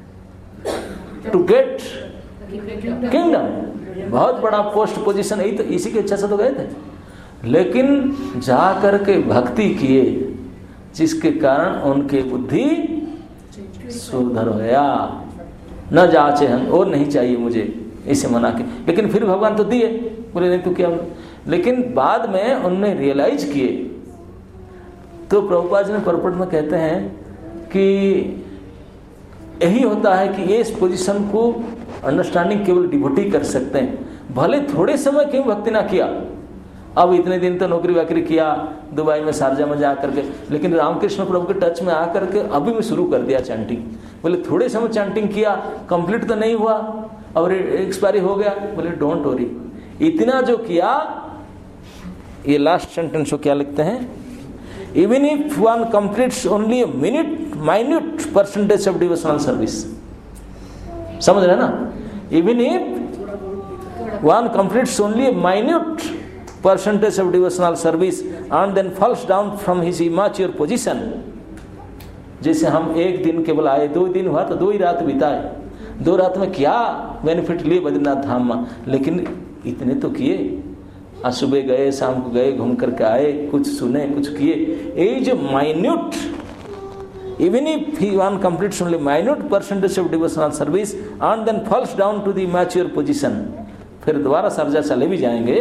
To get kingdom. बहुत बड़ा पोस्ट पोजीशन, यही तो इसी की इच्छा से तो गए थे. लेकिन जा करके भक्ति किए, जिसके कारण उनके बुद्धि सुधर गया. न जाचे हम, और नहीं चाहिए मुझे, इसे मना के. लेकिन फिर भगवान तो दिए, बोले नहीं तो क्या. लेकिन बाद में उन्होंने रियलाइज किए. तो प्रभुपाद जी ने परपट में कहते हैं कि यही होता है कि इस पोजीशन को अंडरस्टैंडिंग केवल डिवोटी कर सकते हैं. भले थोड़े समय क्यों भक्ति ना किया, अब इतने दिन तो नौकरी वाकरी किया, दुबई में शारजा में जा करके, लेकिन रामकृष्ण प्रभु के टच में आकर के अभी भी शुरू कर दिया चैंटिंग. बोले थोड़े समय चैंटिंग किया, कंप्लीट तो नहीं हुआ और एक्सपायरी हो गया. बोले डोंट वरी, इतना जो किया. ये लास्ट सेंटेंस को क्या लिखते हैं? Even if one completes only a minute percentage of devotional service. समझ रहे ना? Even if one completes only a minute percentage of devotional service and then falls down from his immature position. जैसे हम एक दिन केवल आए, 2 दिन हुआ तो 2 ही रात बिताए. 2 रात में क्या बेनिफिट लिए बद्रीनाथ धाम में, लेकिन इतने तो किए. आज सुबह गए, शाम को गए, घूम करके आए, कुछ सुने, कुछ किए. ये जो minute, even if one completes only minute percentage of devotional service and then falls down to the immature position, फिर दोबारा सर्जा चले भी जाएंगे.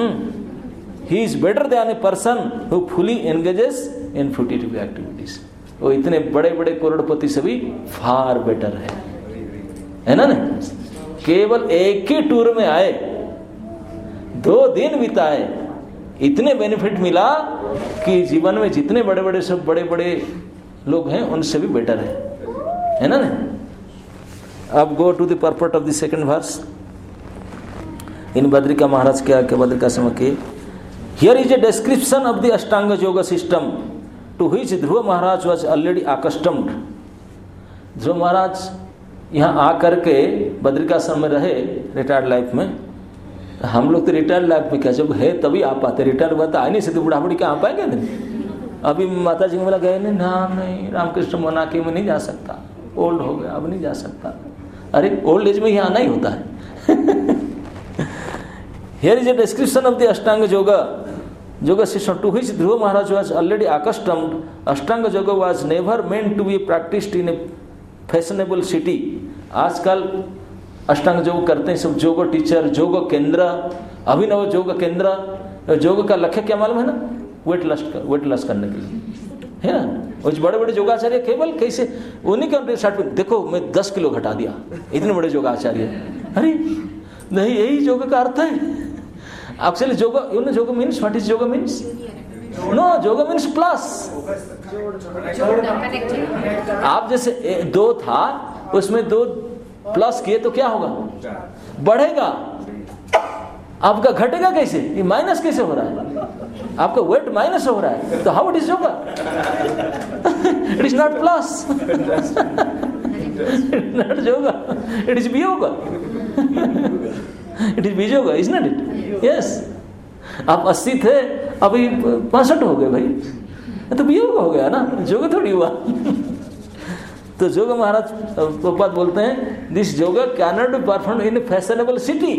He is better than a person who fully engages in fruitive activities. वो इतने बड़े बड़े करोड़पति से भी फार बेटर है ना। केवल एक ही टूर में आए, 2 दिन बिताए, इतने बेनिफिट मिला कि जीवन में जितने बड़े बड़े सब बड़े बड़े लोग हैं उनसे भी बेटर है ना। अब go to the purport of the second verse in Badrika Maharaj क्या बद्रिकाश्रम के। Here is a description of the ashtanga yoga system to which Dhruv Maharaj was already accustomed. Dhruv Maharaj यहाँ आकर के बद्रिकाश्रम में रहे रिटायर्ड लाइफ में। हम लोग तो रिटायर्ड लाइफ में क्या, जब है तभी आ पाते, रिटायर्ड हुआ तो आ नहीं सकते, बुढ़ापड़ी क्या आ पाएंगे नहीं। अभी माता जी को बोला गए नहीं रामकृष्ण मना के मैं नहीं जा सकता, ओल्ड हो गया अब नहीं जा सकता। अरे ओल्ड एज में ही आना ही होता है। Here is a description of the Ashtanga Yoga system to which Dhruva Maharaj was already accustomed. Ashtanga Yoga was never meant to be practiced in a fashionable city. आजकल अष्टांग योग करते हैं सब योग टीचर, योग केंद्र, अभिनव योग केंद्र। योग का लक्ष्य क्या मालूम है ना? वेट लॉस करने के लिए है ना। और बड़े बड़े योगाचार्य केवल कैसे उन्हीं के साथ देखो मैं 10 किलो घटा दिया, इतने बड़े योगाचार्य। अरे नहीं, यही योग का अर्थ है। Actually, yoga means, what is yoga means? No, yoga means plus. आप जैसे 2 था उसमें 2 प्लस किए तो क्या होगा? बढ़ेगा। आपका घटेगा कैसे? ये माइनस कैसे हो रहा है? आपका वेट माइनस हो रहा है, तो how it is yoga? It is not plus, not yoga, it is viyoga. It is viyoga, is not it? Yes. आप 80 थे अभी 65 हो गए भाई, तो वियोग हो गया ना, योगा थोड़ी हुआ। तो योगा महाराज प्रभुपाद बोलते हैं this yoga can not be perform in a fashionable city.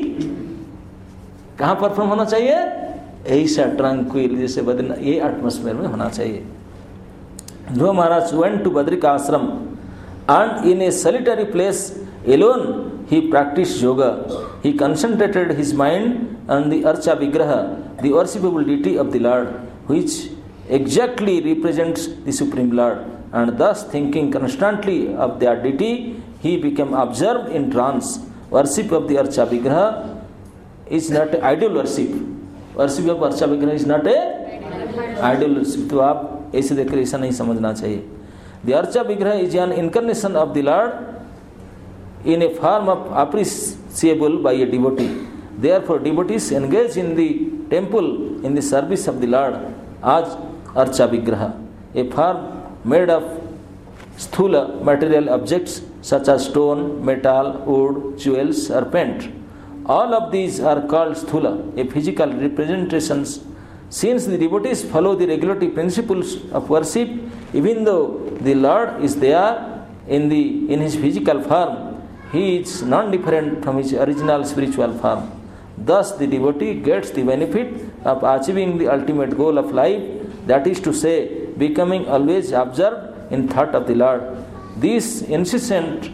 कहाँ परफॉर्म होना चाहिए? ऐसा ट्रंक्विल जैसे बद्रीनाथ, ये एटमॉस्फेयर में होना चाहिए। Dhruv Maharaj went to Badrikashram and in a solitary place alone he practiced yoga. He concentrated his mind on the Archa Vigraha, the worshipable deity of the Lord, which exactly represents the Supreme Lord. And thus thinking constantly of their deity, he became absorbed in trance. Worship of the Archa Vigraha is not idol worship. Worship of Archa Vigraha is not a idol worship. तो आप ऐसे देखकर ऐसा नहीं समझना चाहिए। The Archa Vigraha is an incarnation of the Lord in a form of appreciable by a devotee. Therefore, devotees engage in the temple in the service of the Lord as Archa Vigraha, a form made of sthula material objects such as stone, metal, wood, jewels or paint. All of these are called sthula, a physical representations. Since the devotees follow the regulatory principles of worship, even though the Lord is there in his physical form, he is non-different from his original spiritual form. Thus, the devotee gets the benefit of achieving the ultimate goal of life, that is to say, becoming always absorbed in thought of the Lord. This incessant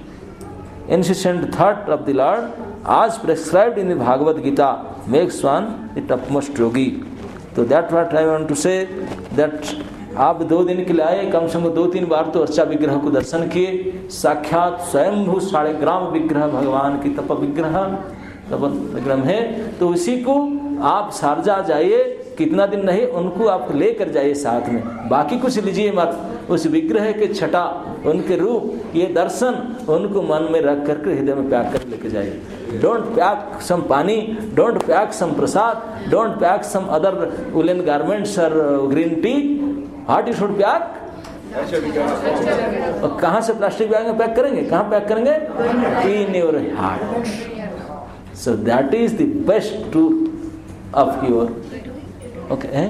thought of the Lord, as prescribed in the Bhagavad Gita, makes one the topmost yogi. So that's what I want to say, that आप 2 दिन के लिए आए, कम से कम 2-3 बार तो अर्चा विग्रह को दर्शन किए। साक्षात स्वयंभू 3.5 ग्राम विग्रह भगवान की तप विग्रह है। तो उसी को आप शारजा जाइए, कितना दिन नहीं, उनको आप लेकर जाइए साथ में, बाकी कुछ लीजिए मत। उस विग्रह के छटा, उनके रूप, ये दर्शन उनको मन में रख करके हृदय में पैक कर लेके जाइए। Don't pack some pani, don't pack some prasad, don't pack some other woollen garments और green tea. What you should pack? और कहाँ से प्लास्टिक बैग में पैक करेंगे? कहाँ पैक करेंगे? In your heart. So that is the best tool of your. Okay?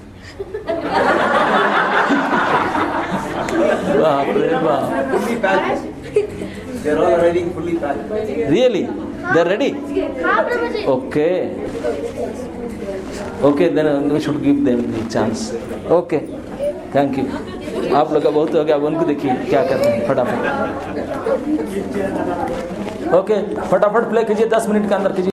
बाप रे बाप. They are all already fully packed. Really? They are ready? Okay. Okay, then we should give them the chance. Okay. Thank you. आप लोग का बहुत हो गया, अब उनको देखिए क्या करते हैं फटाफट। ओके, फटाफट प्ले कीजिए, 10 मिनट के अंदर कीजिए।